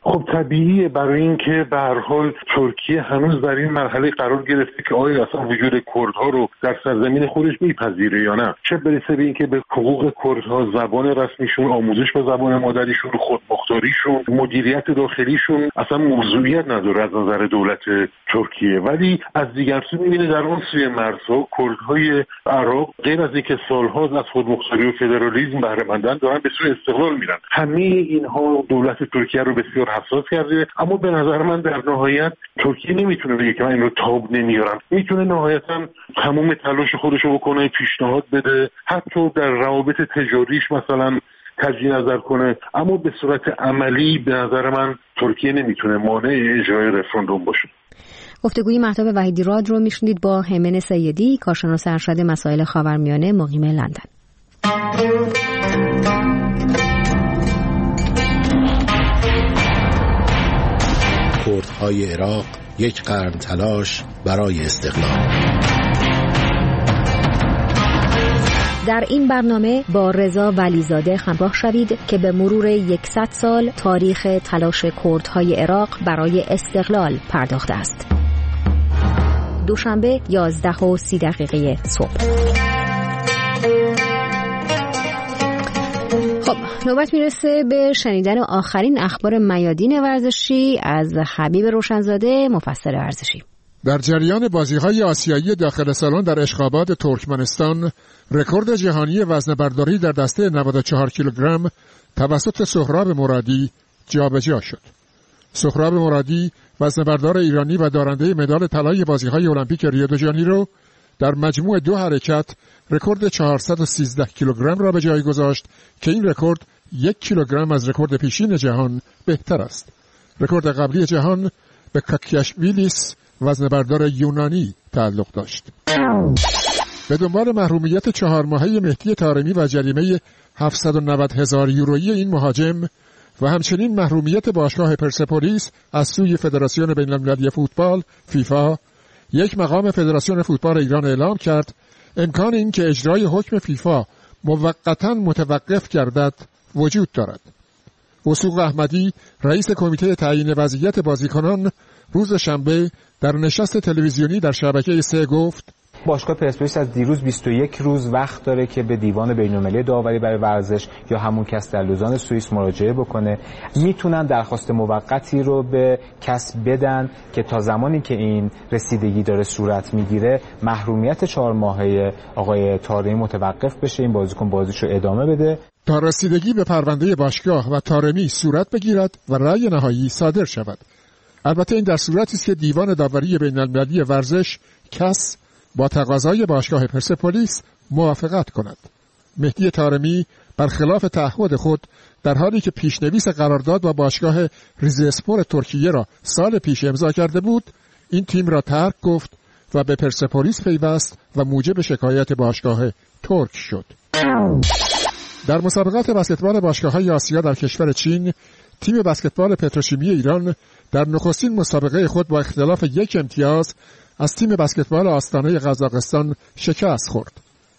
خب طبیعیه، برای اینکه به هر حال ترکیه هنوز در این مرحله قرار گرفته که آیا اصلا وجود کردها رو در سرزمین خودش میپذیره یا نه، چه برسه به اینکه به حقوق کردها، زبان رسمیشون، آموزش به زبان مادریشون، خودمختاریشون، مدیریت داخلیشون اصلا موضوعیت نداره از نظر دولت ترکیه. ولی از دیگر سو میبینه در اون سوی مرزها کردهای عراق غیر از اینکه سالها از خودمختاری و فدرالیسم بهره مندن دارن به سوی استقلال میرن. همه اینها دولت ترکیه رو بسیار حساس کرده، اما به نظر من در نهایت ترکیه نمیتونه بگه که من این رو تاب نمیارم. میتونه نهایتا تمام تلاش خودش رو بکنه، پیشنهاد بده، حتی در روابط تجاریش مثلا تجدید نظر کنه، اما به صورت عملی به نظر من ترکیه نمیتونه مانع اجرای رفراندوم باشه. گفتگوی مهتاب وحیدی‌راد رو میشنید با همن سیدی، کارشناس ارشد مسائل خاورمیانه، مقیم لندن. کردهای عراق یک قرن تلاش برای استقلال. در این برنامه با رضا ولیزاده همراه شوید که به مرور 100 سال تاریخ تلاش کردهای عراق برای استقلال پرداخته است. دوشنبه 11:30 صبح. خب نوبت میرسه به شنیدن آخرین اخبار میادین ورزشی از حبیب روشنزاده، مفسر ورزشی. در جریان بازی‌های آسیایی داخل سالن در اشخاباد ترکمنستان، رکورد جهانی وزنه‌برداری در دسته 94 کیلوگرم توسط سهراب مرادی جابجا شد. سهراب مرادی، وزنه‌بردار ایرانی و دارنده مدال طلای بازی‌های المپیک ریو دی ژانیرو، در مجموع 2 حرکت رکورد 413 کیلوگرم را به جای گذاشت که این رکورد 1 کیلوگرم از رکورد پیشین جهان بهتر است. رکورد قبلی جهان به کاکیاشویلیس، وزنه‌بردار یونانی، تعلق داشت. به دنبال محرومیت 4 ماهه مهدی طارمی و جریمه 790,000 یورویی این مهاجم و همچنین محرومیت باشگاه پرسپولیس از سوی فدراسیون بین‌المللی فوتبال فیفا، یک مقام فدراسیون فوتبال ایران اعلام کرد امکان این که اجرای حکم فیفا موقتاً متوقف گردد وجود دارد. وثوق احمدی، رئیس کمیته تعیین وضعیت بازیکنان، روز شنبه در نشست تلویزیونی در شبکه 3 گفت باشگاه پرسپولیس از دیروز 21 روز وقت داره که به دیوان بین‌المللی داوری برای ورزش یا همون کس در لوزان سوئیس مراجعه بکنه. میتونن درخواست موقتی رو به کس بدن که تا زمانی که این رسیدگی داره صورت میگیره محرومیت 4 ماهه آقای طارمی متوقف بشه، این بازیکن بازیش رو ادامه بده تا رسیدگی به پرونده باشگاه و طارمی صورت بگیرد و رأی نهایی صادر شود. البته این در صورتی است که دیوان داوری بین‌المللی ورزش کس با تقاضای باشگاه پرسپولیس موافقت کند. مهدی طارمی برخلاف تعهد خود در حالی که پیشنویس قرارداد با باشگاه ریزاسپور ترکیه را سال پیش امضا کرده بود، این تیم را ترک گفت و به پرسپولیس پیوست و موجب شکایت باشگاه ترک شد. در مسابقات بسکتبال باشگاه‌های آسیا در کشور چین، تیم بسکتبال پتروشیمی ایران در نخستین مسابقه خود با اختلاف 1 امتیاز از تیم بسکتبال آستانه قزاقستان شکست خورد.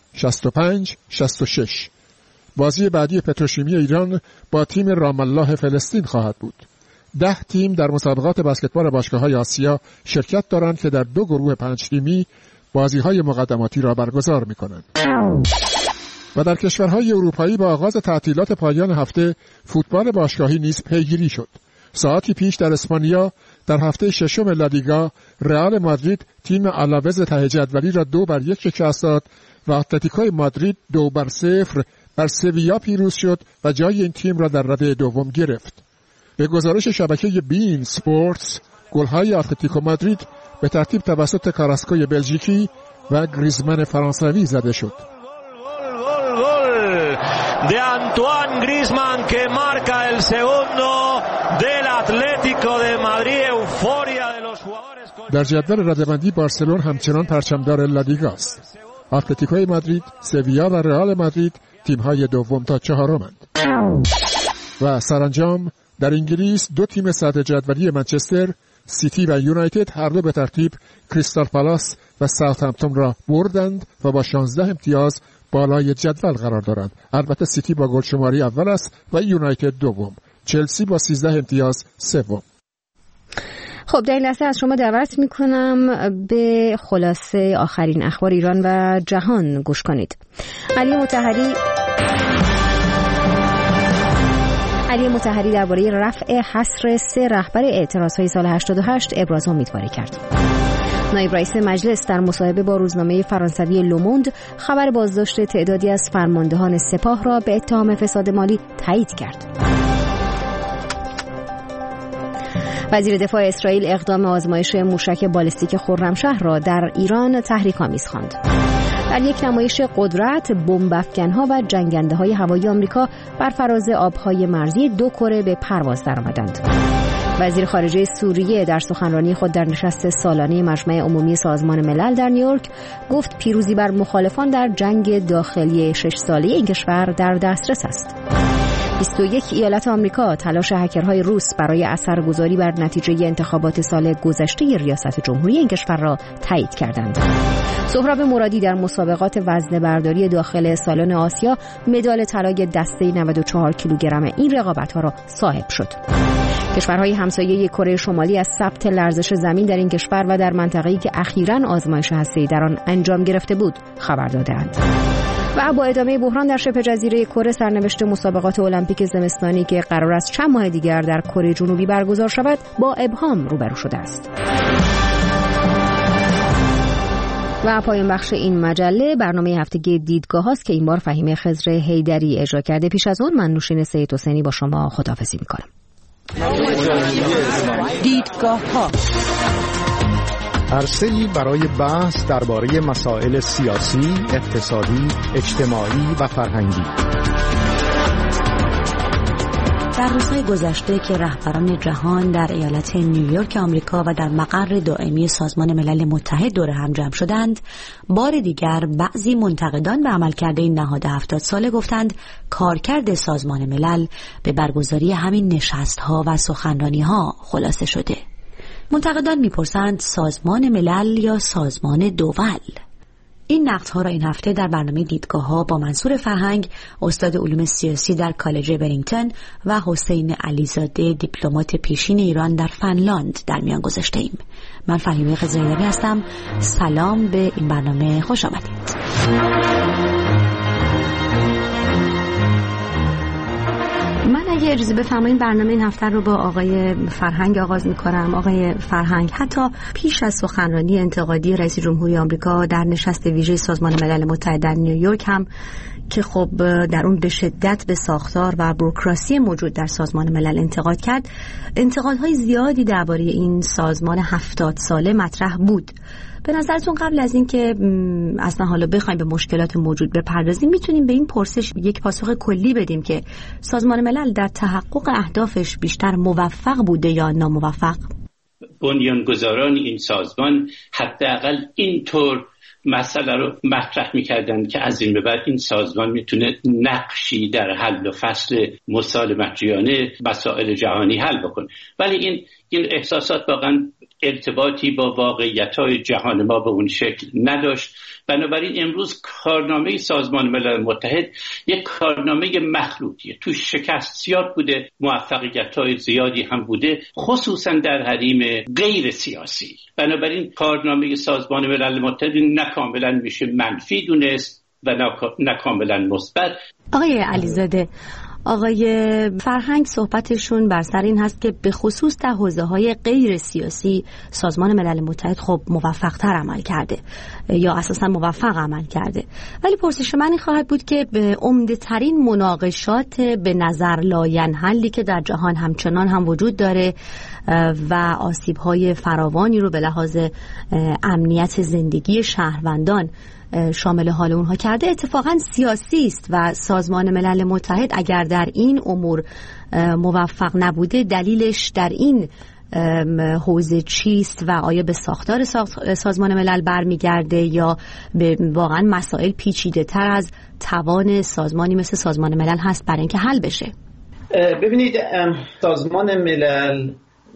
65-66. بازی بعدی پتروشیمی ایران با تیم رام الله فلسطین خواهد بود. 10 تیم در مسابقات بسکتبال باشگاه‌های آسیا شرکت دارند که در 2 گروه 5 تیمی بازی‌های مقدماتی را برگزار می‌کنند. و در کشورهای اروپایی با آغاز تعطیلات پایان هفته فوتبال باشگاهی نیز پیگیری شد. ساعتی پیش در اسپانیا در هفته 6 لالیگا رئال مادرید تیم آلاوز ته جدولی را 2-1 شکست داد و اتلتیکو مادرید 2-0 بر سویا پیروز شد و جای این تیم را در رده دوم گرفت. به گزارش شبکه بین سپورتس، گل‌های اتلتیکو مادرید به ترتیب توسط کاراسکوی بلژیکی و گریزمان فرانسوی زده شد. De Antoine Griezmann que marca el segundo del Atlético de Madrid. Euforia de los jugadores. در جدول رده‌بندی بارسلون همچنان پرچمدار لالیگا است. اتلتیکو مادرید، سویا و رئال مادرید تیم‌های دوم تا چهارمند. و سرانجام در انگلیس 2 تیم صدر جدولی منچستر سیتی و یونایتد هر دو به ترتیب کریستال پالاس و ساوثهمپتون را بردند و با 16 امتیاز بالای جدول قرار دارند. البته سیتی با گل شماری اول است و یونایتد دوم. چلسی با 13 امتیاز سوم. خب در این لحظه از شما دعوت میکنم به خلاصه آخرین اخبار ایران و جهان گوش کنید. علی مطهری درباره رفع حصر 3 رهبر اعتراضهای سال 88 ابراز امیدواری کرد. نایب رئیس مجلس در مصاحبه با روزنامه فرانسوی لوموند خبر بازداشت تعدادی از فرماندهان سپاه را به اتهام فساد مالی تایید کرد. وزیر دفاع اسرائیل اقدام آزمایش موشک بالستیک خرمشهر را در ایران تحریک‌آمیز خواند. در یک نمایش قدرت، بمب‌افکن‌ها و جنگنده‌های هوایی آمریکا بر فراز آب‌های مرزی 2 کره به پرواز درآمدند. وزیر خارجه سوریه در سخنرانی خود در نشست سالانه مجمع عمومی سازمان ملل در نیویورک گفت پیروزی بر مخالفان در جنگ داخلی 6 ساله این کشور در دسترس است. 21 ایالت آمریکا تلاش هکرهای روس برای اثرگذاری بر نتیجه انتخابات سال گذشته ریاست جمهوری این کشور را تایید کردند. سهراب مرادی در مسابقات وزنه برداری داخل سالن آسیا مدال طلای دسته 94 کیلوگرم این رقابت‌ها را صاحب شد. کشورهای همسایه کره شمالی از ثبت لرزش زمین در این کشور و در منطقه‌ای که اخیراً آزمایش هسته‌ای در آن انجام گرفته بود خبر دادند. و با ادامه بحران در شبه جزیره کره، سرنوشت مسابقات المپیک زمستانی که قرار است چند ماه دیگر در کره جنوبی برگزار شود با ابهام روبرو شده است. و پایان بخش این مجله برنامه هفتگی دیدگاه هاست که این بار فهیمه خضر حیدری اجرا کرده. پیش از اون من نوشین سید حسینی با شما خداحافظی میکنم. دیدگاه ها، عرصه‌ای برای بحث درباره مسائل سیاسی، اقتصادی، اجتماعی و فرهنگی. در روزهای گذشته که رهبران جهان در ایالت نیویورک آمریکا و در مقر دائمی سازمان ملل متحد دور هم جمع شدند، بار دیگر بعضی منتقدان به عملکرد این نهاد 70 ساله گفتند کارکرد سازمان ملل به برگزاری همین نشست‌ها و سخنرانی‌ها خلاصه شده. منتقدان میپرسند سازمان ملل یا سازمان دول؟ این نقدها را این هفته در برنامه دیدگاه‌ها با منصور فرهنگ، استاد علوم سیاسی در کالج برینگتون و حسین علیزاده، دیپلمات پیشین ایران در فنلاند در میان گذاشته ایم. من فهیمه خضر حیدری هستم. سلام به این برنامه، خوش آمدید. من اگه اجازه بفرمایید برنامه این هفته رو با آقای فرهنگ آغاز می‌کنم. آقای فرهنگ، حتی پیش از سخنرانی انتقادی رئیس جمهوری آمریکا در نشست ویژه سازمان ملل متحد در نیویورک هم که خب در اون به شدت به ساختار و بوروکراسی موجود در سازمان ملل انتقاد کرد، انتقادهای زیادی درباره این سازمان 70 ساله مطرح بود. به نظرتون قبل از این که اصلا حالا بخوایم به مشکلات موجود بپردازیم، میتونیم به این پرسش یک پاسخ کلی بدیم که سازمان ملل در تحقق اهدافش بیشتر موفق بوده یا ناموفق؟ بنیانگذاران این سازمان حداقل اینطور مسئله رو مطرح می‌کردن که از این به بعد این سازمان میتونه نقشی در حل و فصل مسالمت‌جویانه مسائل جهانی حل بکنه. ولی این احساسات واقعا ارتباطی با واقعیت‌های جهان ما به اون شکل نداشت. بنابراین امروز کارنامه سازمان ملل متحد یک کارنامه مخلوطیه. تو شکست زیاد بوده، موفقیت‌های زیادی هم بوده، خصوصا در حریم غیر سیاسی. بنابراین کارنامه سازمان ملل متحد نه کاملا میشه منفی دونست و نه کاملا مثبت. آقای علیزاده، آقای فرهنگ صحبتشون بر سر این هست که به خصوص در حوزه‌های غیر سیاسی سازمان ملل متحد خب موفق‌تر عمل کرده یا اساساً موفق عمل کرده، ولی پرسش من این خواهد بود که به عمده‌ترین مناقشات به نظر لاینحلی که در جهان همچنان هم وجود داره و آسیب‌های فراوانی رو به لحاظ امنیت زندگی شهروندان شامل حال اونها کرده، اتفاقا سیاسی است و سازمان ملل متحد اگر در این امور موفق نبوده دلیلش در این حوزه چیست و آیا به ساختار سازمان ملل برمیگرده یا به واقعا مسائل پیچیده تر از توان سازمانی مثل سازمان ملل هست برای اینکه حل بشه؟ ببینید، سازمان ملل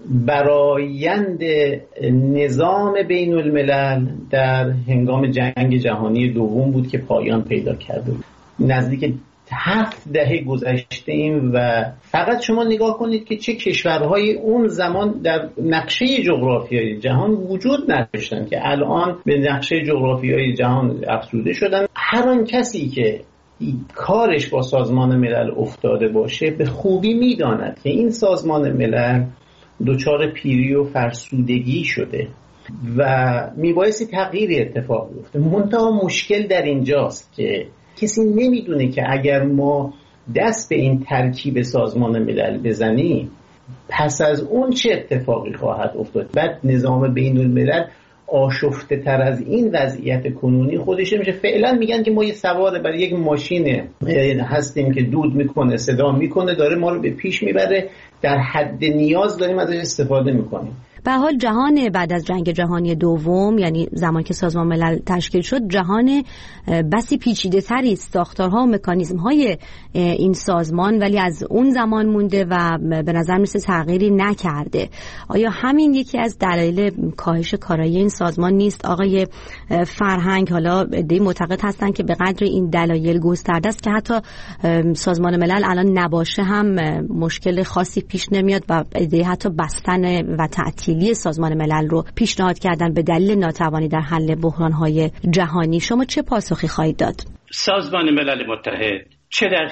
برآیند نظام بین الملل در هنگام جنگ جهانی دوم بود که پایان پیدا کرده بود. نزدیک 7 دهه گذشته ایم و فقط شما نگاه کنید که چه کشورهای اون زمان در نقشه جغرافیایی جهان وجود نداشتن که الان به نقشه جغرافیایی جهان افزوده شدن. هر آن کسی که کارش با سازمان ملل افتاده باشه به خوبی میداند که این سازمان ملل دچار پیری و فرسودگی شده و میبایستی تغییری اتفاق بیفته. منتها مشکل در اینجاست که کسی نمیدونه که اگر ما دست به این ترکیب سازمان ملل بزنیم پس از اون چه اتفاقی خواهد افتاد. بعد نظام بین الملل آشفته تر از این وضعیت کنونی خودش میشه. فعلا میگن که ما یه سوار بر یک ماشین هستیم که دود میکنه، صدا میکنه، داره ما رو به پیش میبره، در حد نیاز داریم ازش استفاده میکنیم. به حال جهان بعد از جنگ جهانی دوم، یعنی زمان که سازمان ملل تشکیل شد، جهان بسی پیچیده تری است. ساختارها و مکانیزم های این سازمان ولی از اون زمان مونده و به نظر میسه تغییری نکرده. آیا همین یکی از دلایل کاهش کارایی این سازمان نیست آقای فرهنگ؟ حالا عده‌ای معتقد هستن که به قدر این دلایل گسترده است که حتی سازمان ملل الان نباشه هم مشکل خاصی پیش نمیاد و عده‌ای حتی بستن و تعطیل سازمان ملل رو پیشنهاد کردن به دلیل ناتوانی در حل بحران‌های جهانی. شما چه پاسخی خواهید داد؟ سازمان ملل متحد چه در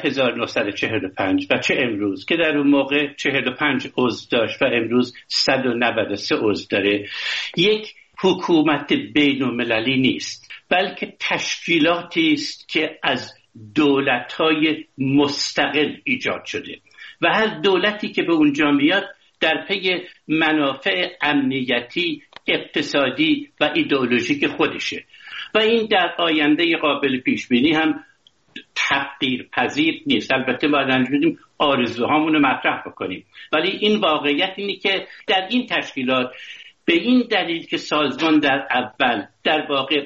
1945 و چه امروز که در اون موقع 45 عضو داشت و امروز 193 عضو داره، یک حکومت بین‌المللی نیست، بلکه تشکیلاتی است که از دولت‌های مستقل ایجاد شده و هر دولتی که به اونجا میاد در پی منافع امنیتی، اقتصادی و ایدئولوژیک خودشه و این در آینده قابل پیش بینی هم تغییر پذیر نیست. البته باید انجام آرزوهامون رو مطرح بکنیم، ولی این واقعیت اینه که در این تشکیلات به این دلیل که سازمان در اول در واقع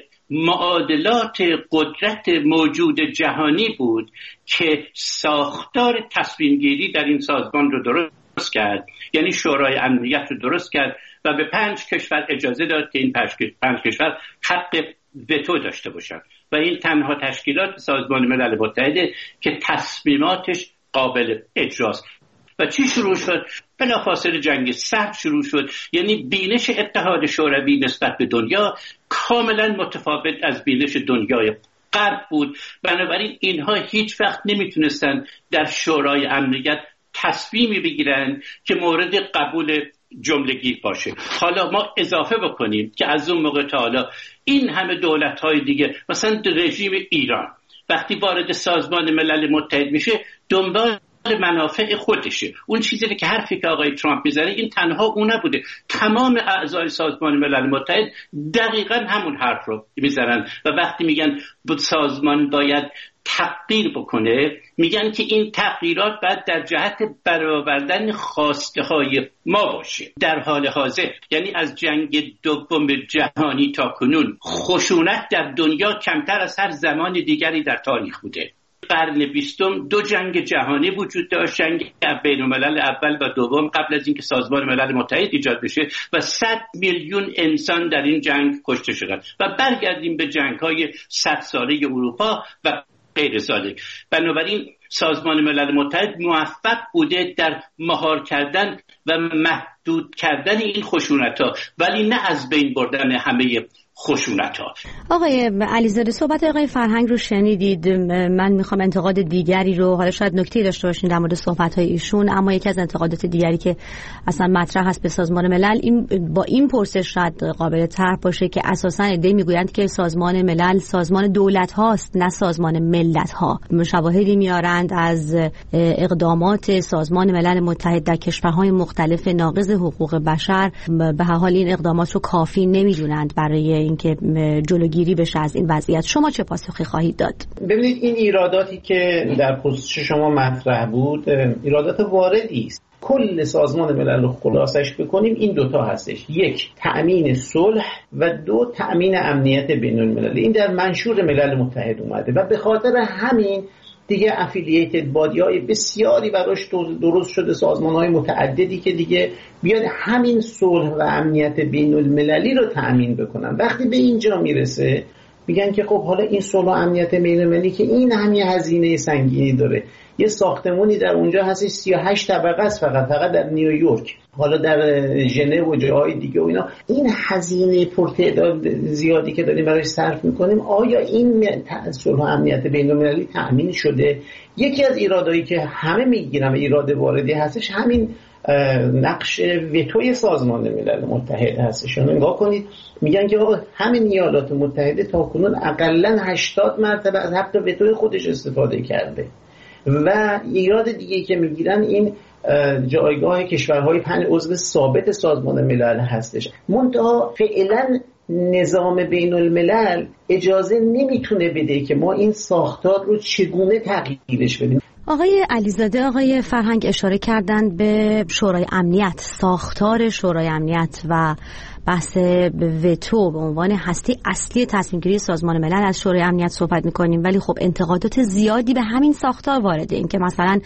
معادلات قدرت موجود جهانی بود که ساختار تصمیم گیری در این سازمان رو درست کرد، یعنی شورای امنیت رو درست کرد و به 5 کشور اجازه داد که این 5 کشور حق وتو داشته باشند و این تنها تشکیلات سازمان ملل متحد که تصمیماتش قابل اجراست. و چی شروع شد؟ بلافاصله جنگ سرد شروع شد. یعنی بینش اتحاد شوروی نسبت به دنیا کاملا متفاوت از بینش دنیای غرب بود. بنابراین اینها هیچ وقت نمیتونستن در شورای امنیت تصمیمی بگیرن که مورد قبول جملگی باشه. حالا ما اضافه بکنیم که از اون موقع تا حالا این همه دولت‌های دیگه، مثلا رژیم ایران وقتی وارد سازمان ملل متحد میشه دنبال منافع خودشه. اون چیزی که حرفی که آقای ترامپ میزنه این تنها اون نبوده. تمام اعضای سازمان ملل متحد دقیقاً همون حرف رو میزنن و وقتی میگن سازمان باید تغییر بکنه میگن که این تغییرات باید در جهت برآوردن خواسته های ما باشه. در حال حاضر یعنی از جنگ دوم جهانی تا کنون خشونت در دنیا کمتر از هر زمان دیگری در تاریخ بوده. قرن 20 2 جنگ جهانی وجود داشت، جنگ بین الملل اول و دوم قبل از اینکه سازمان ملل متحد ایجاد بشه و 100 میلیون انسان در این جنگ کشته شدند. و برگردیم به جنگ‌های 100 ساله اروپا و غیر ذالک. بنابراین سازمان ملل متحد موفق بوده در مهار کردن و محدود کردن این خشونت‌ها، ولی نه از بین بردن همه خشونت‌ها. آقای علیزاده صحبت آقای فرهنگ رو شنیدید. من میخوام انتقاد دیگری رو، حالا شاید نکته داشته باشین در مورد صحبت‌های ایشون، اما یکی از انتقادات دیگری که اصلا مطرح هست به سازمان ملل این با این پرسش شاید قابل طرح باشه که اساساً ایده میگویند که سازمان ملل سازمان دولت هاست نه سازمان ملت ها. شواهدی میارند از اقدامات سازمان ملل متحد در کشورهای مختلف ناقض حقوق بشر. به هر حال این اقدامات رو کافی نمیدونند برای اینکه جلوگیری بشه از این وضعیت. شما چه پاسخی خواهید داد؟ ببینید این ایراداتی که در پرسش شما مطرح بود ایرادات واردی است. کل سازمان ملل رو خلاصش بکنیم این دوتا هستش: 1 تأمین صلح و 2 تأمین امنیت بین المللی. این در منشور ملل متحد اومده و به خاطر همین دیگه افیلیتد بادی‌های بسیاری براش درست شده، سازمان‌های متعددی که دیگه بیاد همین صلح و امنیت بین المللی رو تأمین بکنن. وقتی به اینجا میرسه میگن که خب حالا این صلح و امنیت بین‌المللی که این همین هزینه سنگینی داره، یه ساختمونی در اونجا هستش 38 طبقه است فقط در نیویورک، حالا در ژنو و جاهای دیگه و اینا، این هزینه پرتعداد زیادی که داریم برای صرف میکنیم، آیا این صلح و امنیت بین‌المللی تأمین شده؟ یکی از ایرادایی که همه میگیرن، ایراد واردی هستش، همین نقش وتوی سازمان ملل متحد هستش. نگاه کنید میگن که آقا همین ایالات متحده تاکنون اقلاً 80 مرتبه از حق وتوی خودش استفاده کرده و ایراد دیگه که میگیرن این جایگاه کشورهای 5 عضو ثابت سازمان ملل هستش. منتها فعلا نظام بین الملل اجازه نمیتونه بده که ما این ساختار رو چگونه تغییرش بدیم. آقای علیزاده، آقای فرهنگ اشاره کردند به شورای امنیت، ساختار شورای امنیت و بحث وتو به عنوان هسته اصلی تصمیم گیری سازمان ملل از شورای امنیت صحبت می‌کنیم، ولی خب انتقادات زیادی به همین ساختار وارده، این که مثلا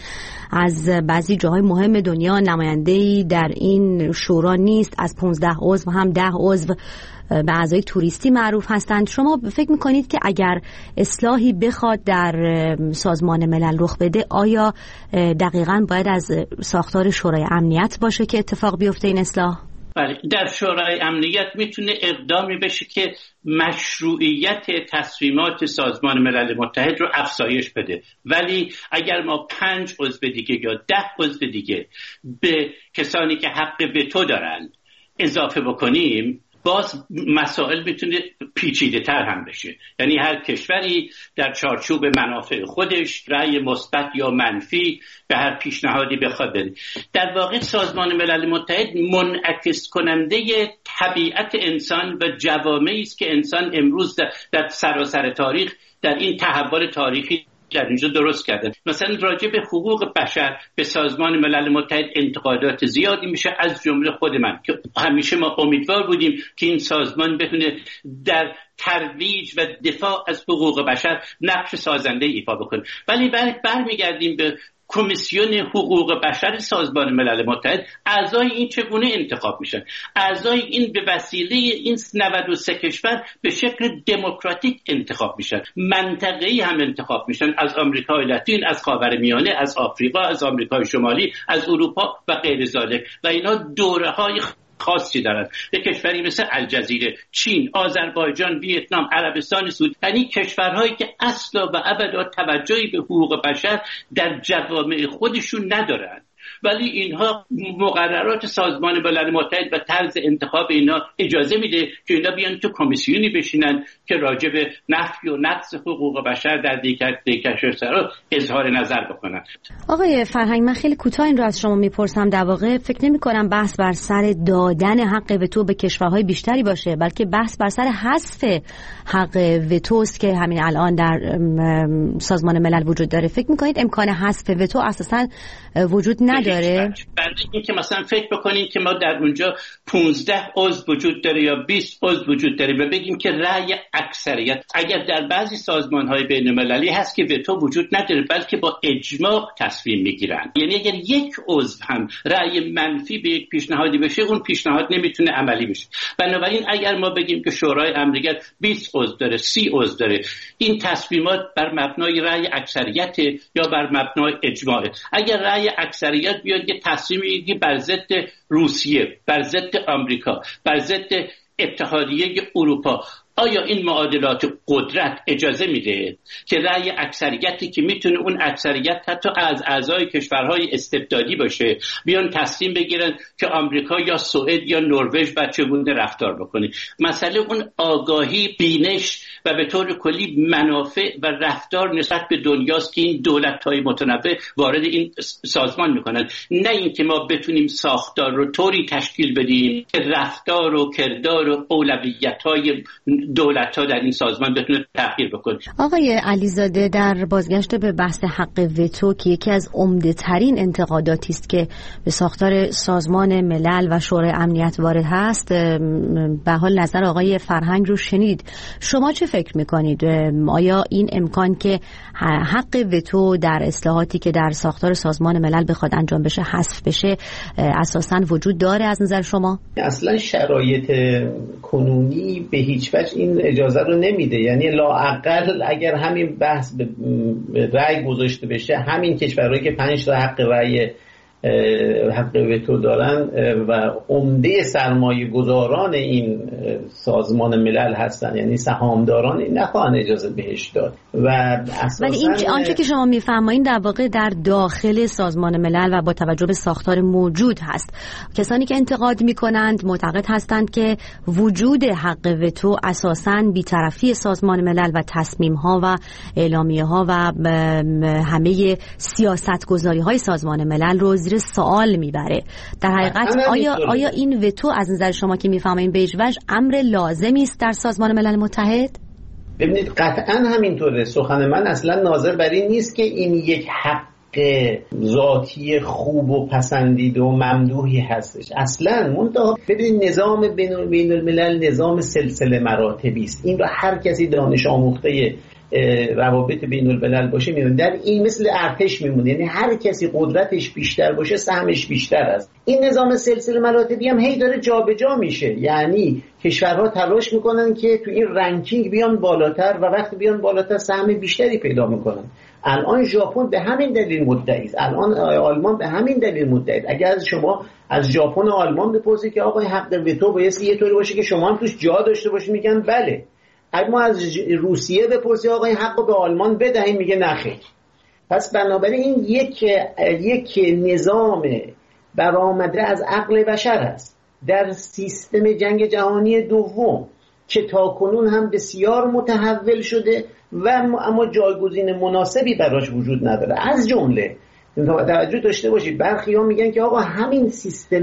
از بعضی جاهای مهم دنیا نماینده‌ای در این شورا نیست، از 15 عضو هم 10 عضو به اعضای توریستی معروف هستند. شما فکر میکنید که اگر اصلاحی بخواد در سازمان ملل رخ بده، آیا دقیقاً باید از ساختار شورای امنیت باشه که اتفاق بیفته این اصلاح؟ بله، در شورای امنیت میتونه اقدامی بشه که مشروعیت تصمیمات سازمان ملل متحد رو افزایش بده، ولی اگر ما 5 عضو دیگه یا 10 عضو دیگه به کسانی که حق وتو دارن اضافه بکنیم، باز مسائل میتونه پیچیده تر هم بشه. یعنی هر کشوری در چارچوب منافع خودش رأی مثبت یا منفی به هر پیشنهادی بخواد بده. در واقع سازمان ملل متحد منعکس کننده طبیعت انسان و جوامعی است که انسان امروز در سراسر تاریخ در این تحول تاریخی در اینجا درست کردن. مثلا راجع به حقوق بشر به سازمان ملل متحد انتقادات زیادی میشه، از جمله خود من که همیشه ما امیدوار بودیم که این سازمان بتونه در ترویج و دفاع از حقوق بشر نقش سازنده ایفا بکنه. ولی برمیگردیم به کمیسیون حقوق بشر سازمان ملل متحد، اعضای این چگونه انتخاب میشن؟ اعضای این به وسیله این 93 کشور به شکل دموکراتیک انتخاب میشن، منطقه‌ای هم انتخاب میشن، از آمریکای لاتین، از خاورمیانه، از آفریقا، از آمریکای شمالی، از اروپا و غیر ذالک، و اینا دوره‌های خاصی دارند. یک کشوری مثل الجزیره، چین، آذربایجان، ویتنام، عربستان سعودی، یعنی کشورهایی که اصلا و ابدا توجهی به حقوق بشر در جوامع خودشون ندارند، ولی اینها مقررات سازمان ملل متحد و طرز انتخاب اینا اجازه میده که اینا بیان تو کمیسیونی بشینن که راجع به نفی و نقض حقوق بشر در کشورها اظهار نظر بکنن. آقای فرهنگ، من خیلی کوتاه این رو از شما میپرسم. در واقع فکر نمی کنم بحث بر سر دادن حق وتو به کشورهای بیشتری باشه، بلکه بحث بر سر حذف حق وتوست که همین الان در سازمان ملل وجود داره. فکر میکنید امکان حذف وتو اساساً وجود نداره؟ برای اینکه مثلا فکر بکنید که ما در اونجا 15 عضو وجود داره یا 20 عضو وجود داره و بگیم که رأی اکثریت، اگر در بعضی سازمان‌های بین‌المللی هست که وتو وجود نداره بلکه با اجماع تصمیم میگیرن، یعنی اگر یک عضو هم رأی منفی به یک پیشنهادی بشه، اون پیشنهاد نمیتونه عملی بشه. بنابراین اگر ما بگیم که شورای امنیت 20 عضو داره، 30 عضو داره، این تصمیمات بر مبنای رأی اکثریت یا بر مبنای اجماع. اگر رأی اکثریت بیاد یه تصمیمی بگیره بر ضد روسیه، بر ضد آمریکا، بر ضد اتحادیه اروپا، آیا این معادلات قدرت اجازه میده که رأی اکثریتی که میتونه اون اکثریت حتی از اعضای کشورهای استبدادی باشه بیان تصمیم بگیرن که آمریکا یا سوئد یا نروژ چگونه رفتار بکنه؟ مسئله اون آگاهی، بینش و به طور کلی منافع و رفتار نسبت به دنیاست که این دولت‌های متنوع وارد این سازمان میکنن، نه اینکه ما بتونیم ساختار رو طوری تشکیل بدیم که رفتار و کردار و اولویت‌های دولت‌ها در این سازمان بتونه تغییر بکنه. آقای علیزاده، در بازگشت به بحث حق وتو که یکی از عمده‌ترین انتقاداتی است که به ساختار سازمان ملل و شورای امنیت وارد هست، به حال نظر آقای فرهنگ رو شنید. شما چه فکر میکنید؟ آیا این امکان که حق وتو در اصلاحاتی که در ساختار سازمان ملل بخواد انجام بشه حذف بشه اساساً وجود داره از نظر شما؟ اصلا شرایط کنونی به هیچ وجه این اجازه رو نمیده. یعنی لااقل اگر همین بحث به رأی گذاشته بشه، همین کشورهایی که 5 تا حق رأی حق وتو دارن و عمده سرمایه گذاران این سازمان ملل هستن، یعنی سهامداران، نخواهن اجازه بهش داد. ولی این آنچه که شما میفرمایید در واقع در داخل سازمان ملل و با توجه به ساختار موجود هست. کسانی که انتقاد میکنند معتقد هستند که وجود حق وتو اساساً بی‌طرفی سازمان ملل و تصمیم ها و اعلامیه ها و همه سیاست گذاری های سازمان ملل رو زیر سوال میبره. در حقیقت آیا این وتو از نظر شما که میفهمین به هیچ وجه امر لازمی است در سازمان ملل متحد؟ ببینید قطعا همینطوره. سخن من اصلا ناظر بر این نیست که این یک حق ذاتی خوب و پسندیده و ممدوحی هستش. اصلا منتها ببینید نظام بین الملل نظام سلسله مراتبی است. این را هر کسی دانش آموخته روابط بین الملل باشه میدونه. در این مثل ارتش میمونه، یعنی هر کسی قدرتش بیشتر باشه سهمش بیشتر است. این نظام سلسله مراتبی هم هی داره جابجا میشه، یعنی کشورها تلاش میکنن که تو این رنکینگ بیان بالاتر و وقتی بیان بالاتر سهم بیشتری پیدا میکنن. الان ژاپن به همین دلیل مدعی است، الان آلمان به همین دلیل مدعی است. اگر از شما از ژاپن و آلمان بپرسید که آقا حق وتو بایستی یه طوری باشه که شما هم توش جا داشته باشید، میگن بله. اما از روسیه بپرسی آقا این حقو به آلمان بدهیم، میگه نخیر. پس بنابراین یک نظام برآمده از عقل بشر است در سیستم جنگ جهانی دوم که تاکنون هم بسیار متحول شده و اما جایگزین مناسبی براش وجود نداره. از جمله توجه داشته باشید برخی‌ها میگن که آقا همین سیستم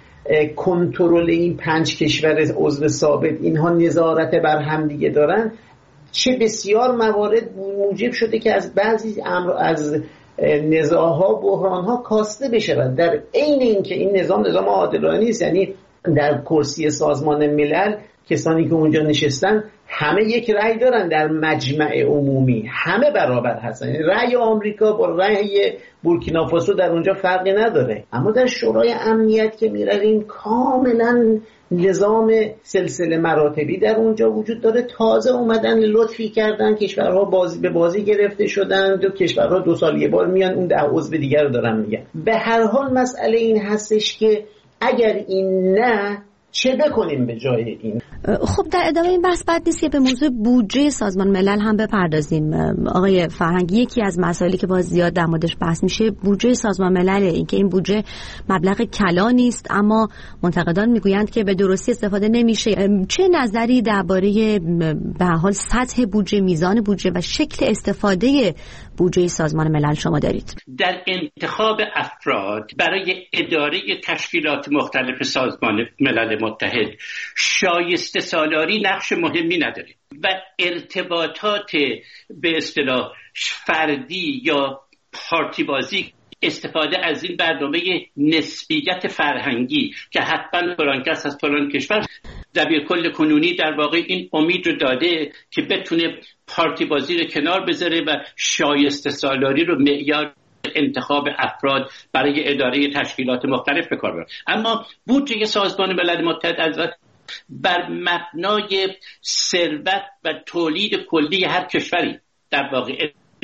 کنترل این 5 کشور عضو ثابت اینها نظارت بر هم دیگه دارن، چه بسیار موارد موجب شده که از بعضی از نزاع‌ها بحران‌ها کاسته بشه. در عین اینکه این نظام عادلانه است، یعنی در کرسی سازمان ملل کسانی که اونجا نشستن همه یک رأی دارن در مجمع عمومی، همه برابر هستن. یعنی رأی آمریکا با رأی بورکینافاسو در اونجا فرقی نداره. اما در شورای امنیت که میریم کاملا نظام سلسله مراتبی در اونجا وجود داره. تازه اومدن لطفی کردن، کشورها بازی به بازی گرفته شدن، دو کشورها 2 سال یه بار میان اون 10 عضو دیگر رو دارن میگن. به هر حال مسئله این هستش که اگر این نه چه بکنیم به جای این. خب در ادامه این بحث بد نیست که به موضوع بودجه سازمان ملل هم بپردازیم. آقای فرهنگ، یکی از مسائلی که باز زیاد در موردش بحث میشه بودجه سازمان ملل، اینکه این بودجه مبلغ کلانی است اما منتقدان میگویند که به درستی استفاده نمیشه. چه نظری درباره به هر حال سطح بودجه، میزان بودجه و شکل استفاده بودجه سازمان ملل شما دارید؟ در انتخاب افراد برای اداره تشکیلات مختلف سازمان ملل متحد شایسته سالاری نقش مهمی نداره و ارتباطات به اصطلاح فردی یا پارتی بازی، استفاده از این برنامه نسبیت فرهنگی که حتما فلان کس از فلان کشور، دبیرکل کنونی در واقع این امید رو داده که بتونه پارتی بازی رو کنار بذاره و شایسته سالاری رو معیار انتخاب افراد برای اداره تشکیلات مختلف به کار ببره. اما بودجه سازمان ملل متحد از بر مبنای ثروت و تولید کلی هر کشوری در واقع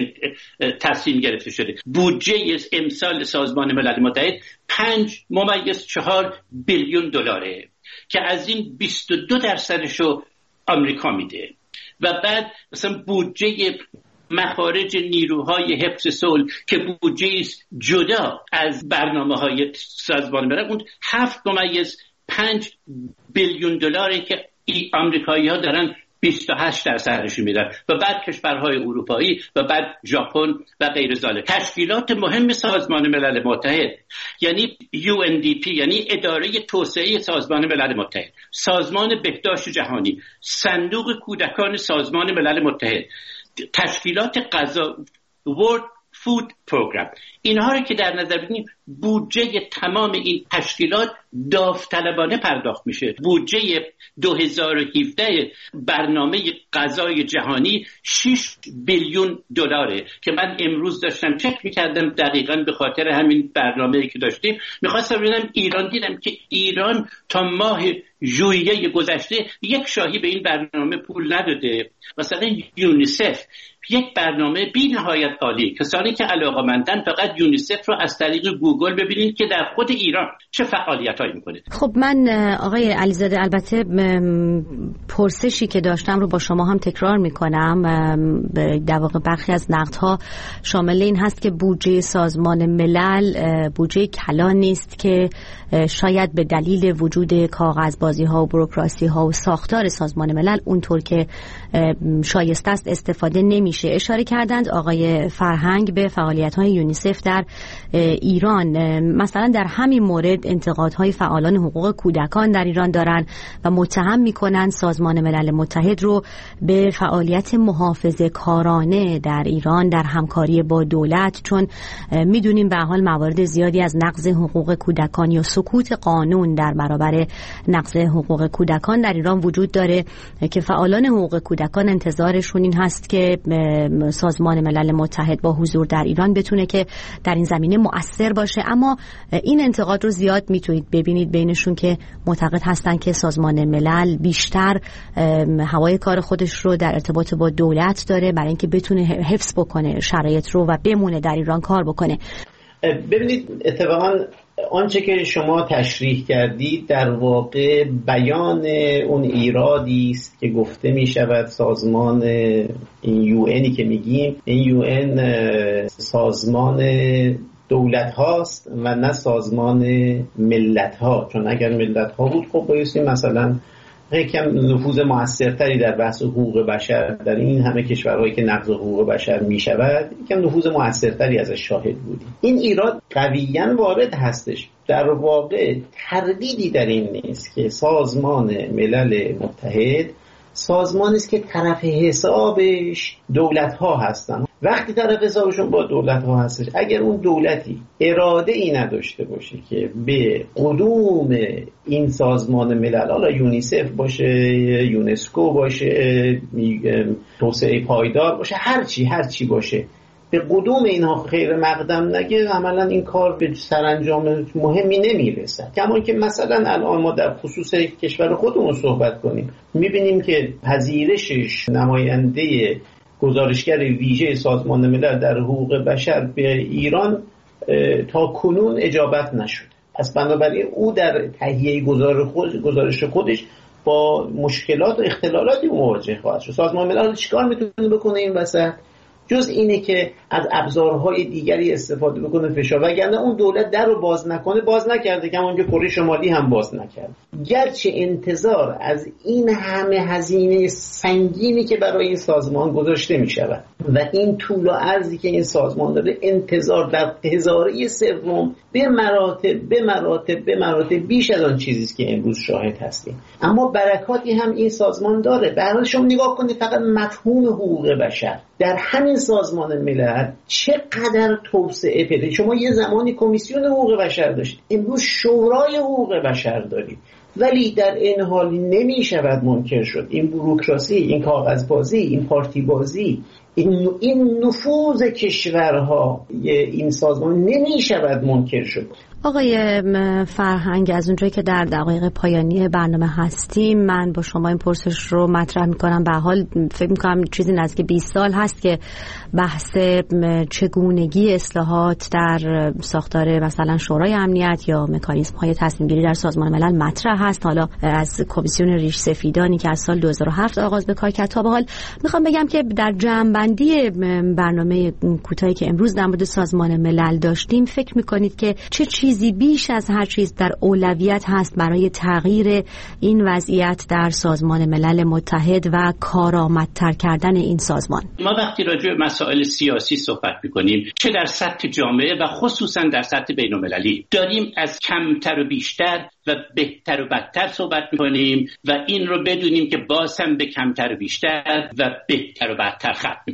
تصمیم گرفته شده. بودجه امسال سازمان ملل متحد 5.4 بیلیون دلاره که از این 22% آمریکا میده و بعد مثلا بودجه مخارج نیروهای حفظ صلح که بودجه جدا از برنامه‌های سازمان ملل، اون 7.5 بیلیون دلاره که آمریکایی‌ها دارن 28% میدن و بعد کشورهای اروپایی و بعد ژاپن و غیر ذالک. تشکیلات مهم سازمان ملل متحد یعنی UNDP، یعنی اداره توسعه سازمان ملل متحد، سازمان بهداشت جهانی، صندوق کودکان سازمان ملل متحد، تشکیلات غذا، World فود پروگرام. اینها رو که در نظر بگیریم بودجه تمام این تشکیلات داوطلبانه پرداخت میشه. بودجه 2017 برنامه غذای جهانی 6 بیلیون دلاره که من امروز داشتم چک میکردم دقیقاً به خاطر همین برنامه‌ای که داشتیم میخواستم ببینم ایران، دیدم که ایران تا ماه ژوئیه گذشته یک شاهی به این برنامه پول نداده. مثلا یونیسف یک برنامه بی نهایت عالی، کسانی که علاقه‌مندن فقط یونیسف رو از طریق گوگل ببینید که در خود ایران چه فعالیتایی میکنه. خب من آقای علیزاده البته پرسشی که داشتم رو با شما هم تکرار میکنم. در واقع برخی از نقدها شامل این هست که بودجه سازمان ملل بودجه کلان نیست که شاید به دلیل وجود کاغذبازی ها و بوروکراسی ها و ساختار سازمان ملل اونطور که شایسته است استفاده نمیشه. اشاره کردند آقای فرهنگ به فعالیت های یونیسف در ایران. مثلا در همین مورد انتقادهای فعالان حقوق کودکان در ایران دارن و متهم میکنن سازمان ملل متحد رو به فعالیت محافظه کارانه در ایران در همکاری با دولت، چون میدونیم به حال موارد زیادی از نقض حقوق کودکان یا سکوت قانون در برابر نقض حقوق کودکان در ایران وجود داره که فعالان حقوق کودکان انتظارشون این هست که سازمان ملل متحد با حضور در ایران بتونه که در این زمینه مؤثر باشه. اما این انتقاد رو زیاد میتونید ببینید بینشون که معتقد هستن که سازمان ملل بیشتر هوای کار خودش رو در ارتباط با دولت داره برای اینکه بتونه حفظ بکنه شرایط رو و بمونه در ایران کار بکنه. ببینید اتفاقا آنچه که شما تشریح کردید در واقع بیان اون ایرادی است که گفته می شود سازمان این یوئنی که میگیم، این یوئن سازمان دولت هاست و نه سازمان ملت ها، چون اگر ملت ها بود خب بایستی مثلا یکم نفوذ موثرتری در بحث حقوق بشر در این همه کشورهایی که نقض حقوق بشر می شود یکم نفوذ موثرتری ازش شاهد بودیم. این ایراد قویاً وارد هستش. در واقع تردیدی در این نیست که سازمان ملل متحد سازمانی است که طرف حسابش دولت ها هستن. وقتی طرف حسابشون با دولت ها هستش، اگر اون دولتی اراده ای نداشته باشه که به قدوم این سازمان ملل، حالا یونیسف باشه، یونسکو باشه، توسعه پایدار باشه، هرچی باشه، به قدوم اینها خیر مقدم نگه، عملا این کار به سرانجام مهمی نمیرسد. کما که مثلا الان ما در خصوص کشور خودمون صحبت کنیم، میبینیم که پذیرشش نماینده گزارشگر ویژه سازمان ملل در حقوق بشر به ایران تا کنون اجابت نشد. پس بنابراین او در تهیه گزارش خودش با مشکلات و اختلالاتی مواجه خواهد شد. سازمان ملل چیکار میتونه بکنه این وسط؟ جز اینه که از ابزارهای دیگری استفاده بکنه فشار، وگرنه اون دولت در رو باز نکنه، باز نکرده که همونجا کره شمالی هم باز نکرد. گرچه انتظار از این همه هزینه سنگینی که برای این سازمان گذاشته می شود و این طول و عرضی که این سازمان داره، انتظار در هزاره سوم به مراتب بیش از آن چیزیست که امروز شاهد هستیم. اما برکاتی هم این سازمان داره. به هر حال شما نگاه کنید فقط مفهوم حقوق بشر در همین سازمان ملل چقدر توسعه پیدا. شما یه زمانی کمیسیون حقوق بشر داشتید، امروز شورای حقوق بشر دارید، ولی در این حال نمی شود منکر شد این بوروکراسی، این کاغذبازی، این پارتی بازی، این نفوذ کشورها این سازمان نمی شود منکر شد. آقای فرهنگ، از اونجایی که در دقایق پایانی برنامه هستیم، من با شما این پرسش رو مطرح میکنم. به حال فکر میکنم چیزی نزدیک 20 سال هست که بحث چگونگی اصلاحات در ساختار مثلا شورای امنیت یا مکانیزم های تصمیم گیری در سازمان ملل مطرح هست، حالا از کمیسیون ریش سفیدانی که از سال 2007 آغاز به کار کرد. تا به حال میخوام بگم که در جمع‌بندی برنامه کوتاهی که امروز در مورد سازمان ملل داشتیم، فکر میکنید که چه چیزی بیش از هر چیز در اولویت هست برای تغییر این وضعیت در سازمان ملل متحد و کارآمدتر کردن این سازمان؟ ما وقتی راجع به مسائل سیاسی صحبت می‌کنیم، چه در سطح جامعه و خصوصا در سطح بین‌المللی، داریم از کمتر و بیشتر و بهتر و بدتر صحبت می‌کنیم و این رو بدونیم که باز هم به کمتر و بیشتر و بهتر و بدتر ختم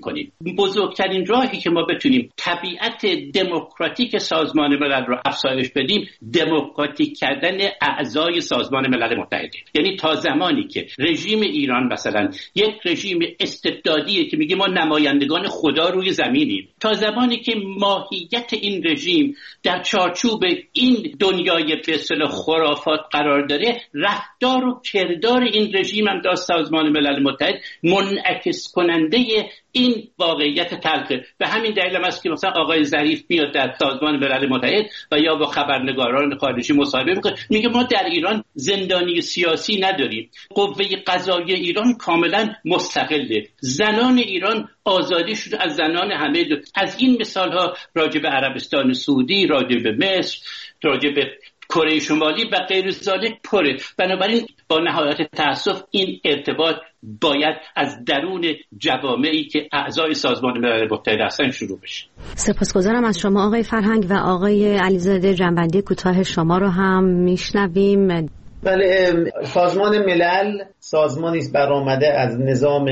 میکنیم. بزرگترین راهی که ما بتونیم طبیعت دموکراتیک سازمان ملل رو افزایش بدیم دموکراتیک کردن اعضای سازمان ملل متحد. یعنی تا زمانی که رژیم ایران مثلا یک رژیم استبدادیه که میگه ما نمایندگان خدا روی زمینیم، تا زمانی که ماهیت این رژیم در چارچوب این دنیای به اصطلاح خرافات قرار داره، رفتار و کردار این رژیم هم در سازمان ملل متحد منعکس کننده این واقعیت تلخه. به همین دلیل است که مثلا آقای ظریف میاد در سازمان ملل متحد و یا با خبرنگاران خارجی مصاحبه میکنه، میگه ما در ایران زندانی سیاسی نداریم، قوه قضاییه ایران کاملا مستقله، زنان ایران آزادی شده از زنان همه از این مثال ها راجع به عربستان سعودی، راجع به مصر، راجع به کره شمالی و غیر ذالک پره. بنابراین با نهایت تأسف این ارتباط باید از درون جوامعی که اعضای سازمان ملل متحد هستن شروع بشه. سپاسگزارم از شما آقای فرهنگ و آقای علیزاده. جنبندی کوتاه شما رو هم میشنویم. بله، سازمان ملل سازمانی است برآمده از نظام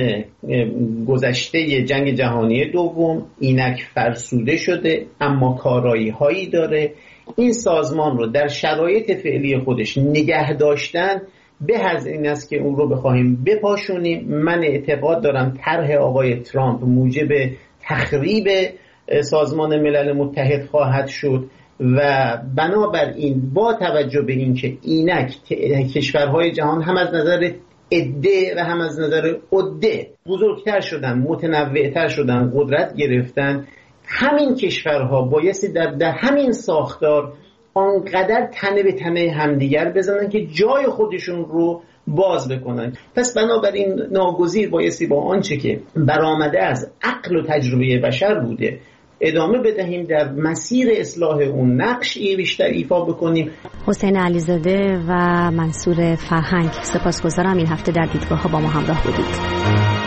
گذشته جنگ جهانی دوم، اینک فرسوده شده اما کارایی هایی داره. این سازمان رو در شرایط فعلی خودش نگه داشتن به از این است که اون رو بخواهیم بپاشونیم. من اعتقاد دارم طرح آقای ترامپ موجب تخریب سازمان ملل متحد خواهد شد و بنابراین با توجه به این که اینک کشورهای جهان هم از نظر عده و هم از نظر عده بزرگتر شدن، متنوعتر شدن، قدرت گرفتن، همین کشورها بایستی در همین ساختار آنقدر تنه به تنه همدیگر بزنن که جای خودشون رو باز بکنن. پس بنابراین ناگزیر بایستی با آنچه که برآمده از عقل و تجربه بشر بوده ادامه بدهیم، در مسیر اصلاح اون نقشی بیشتر ایفا بکنیم. حسین علیزاده و منصور فرهنگ، سپاسگزارم این هفته در دیدگاه ها با ما همراه بودید.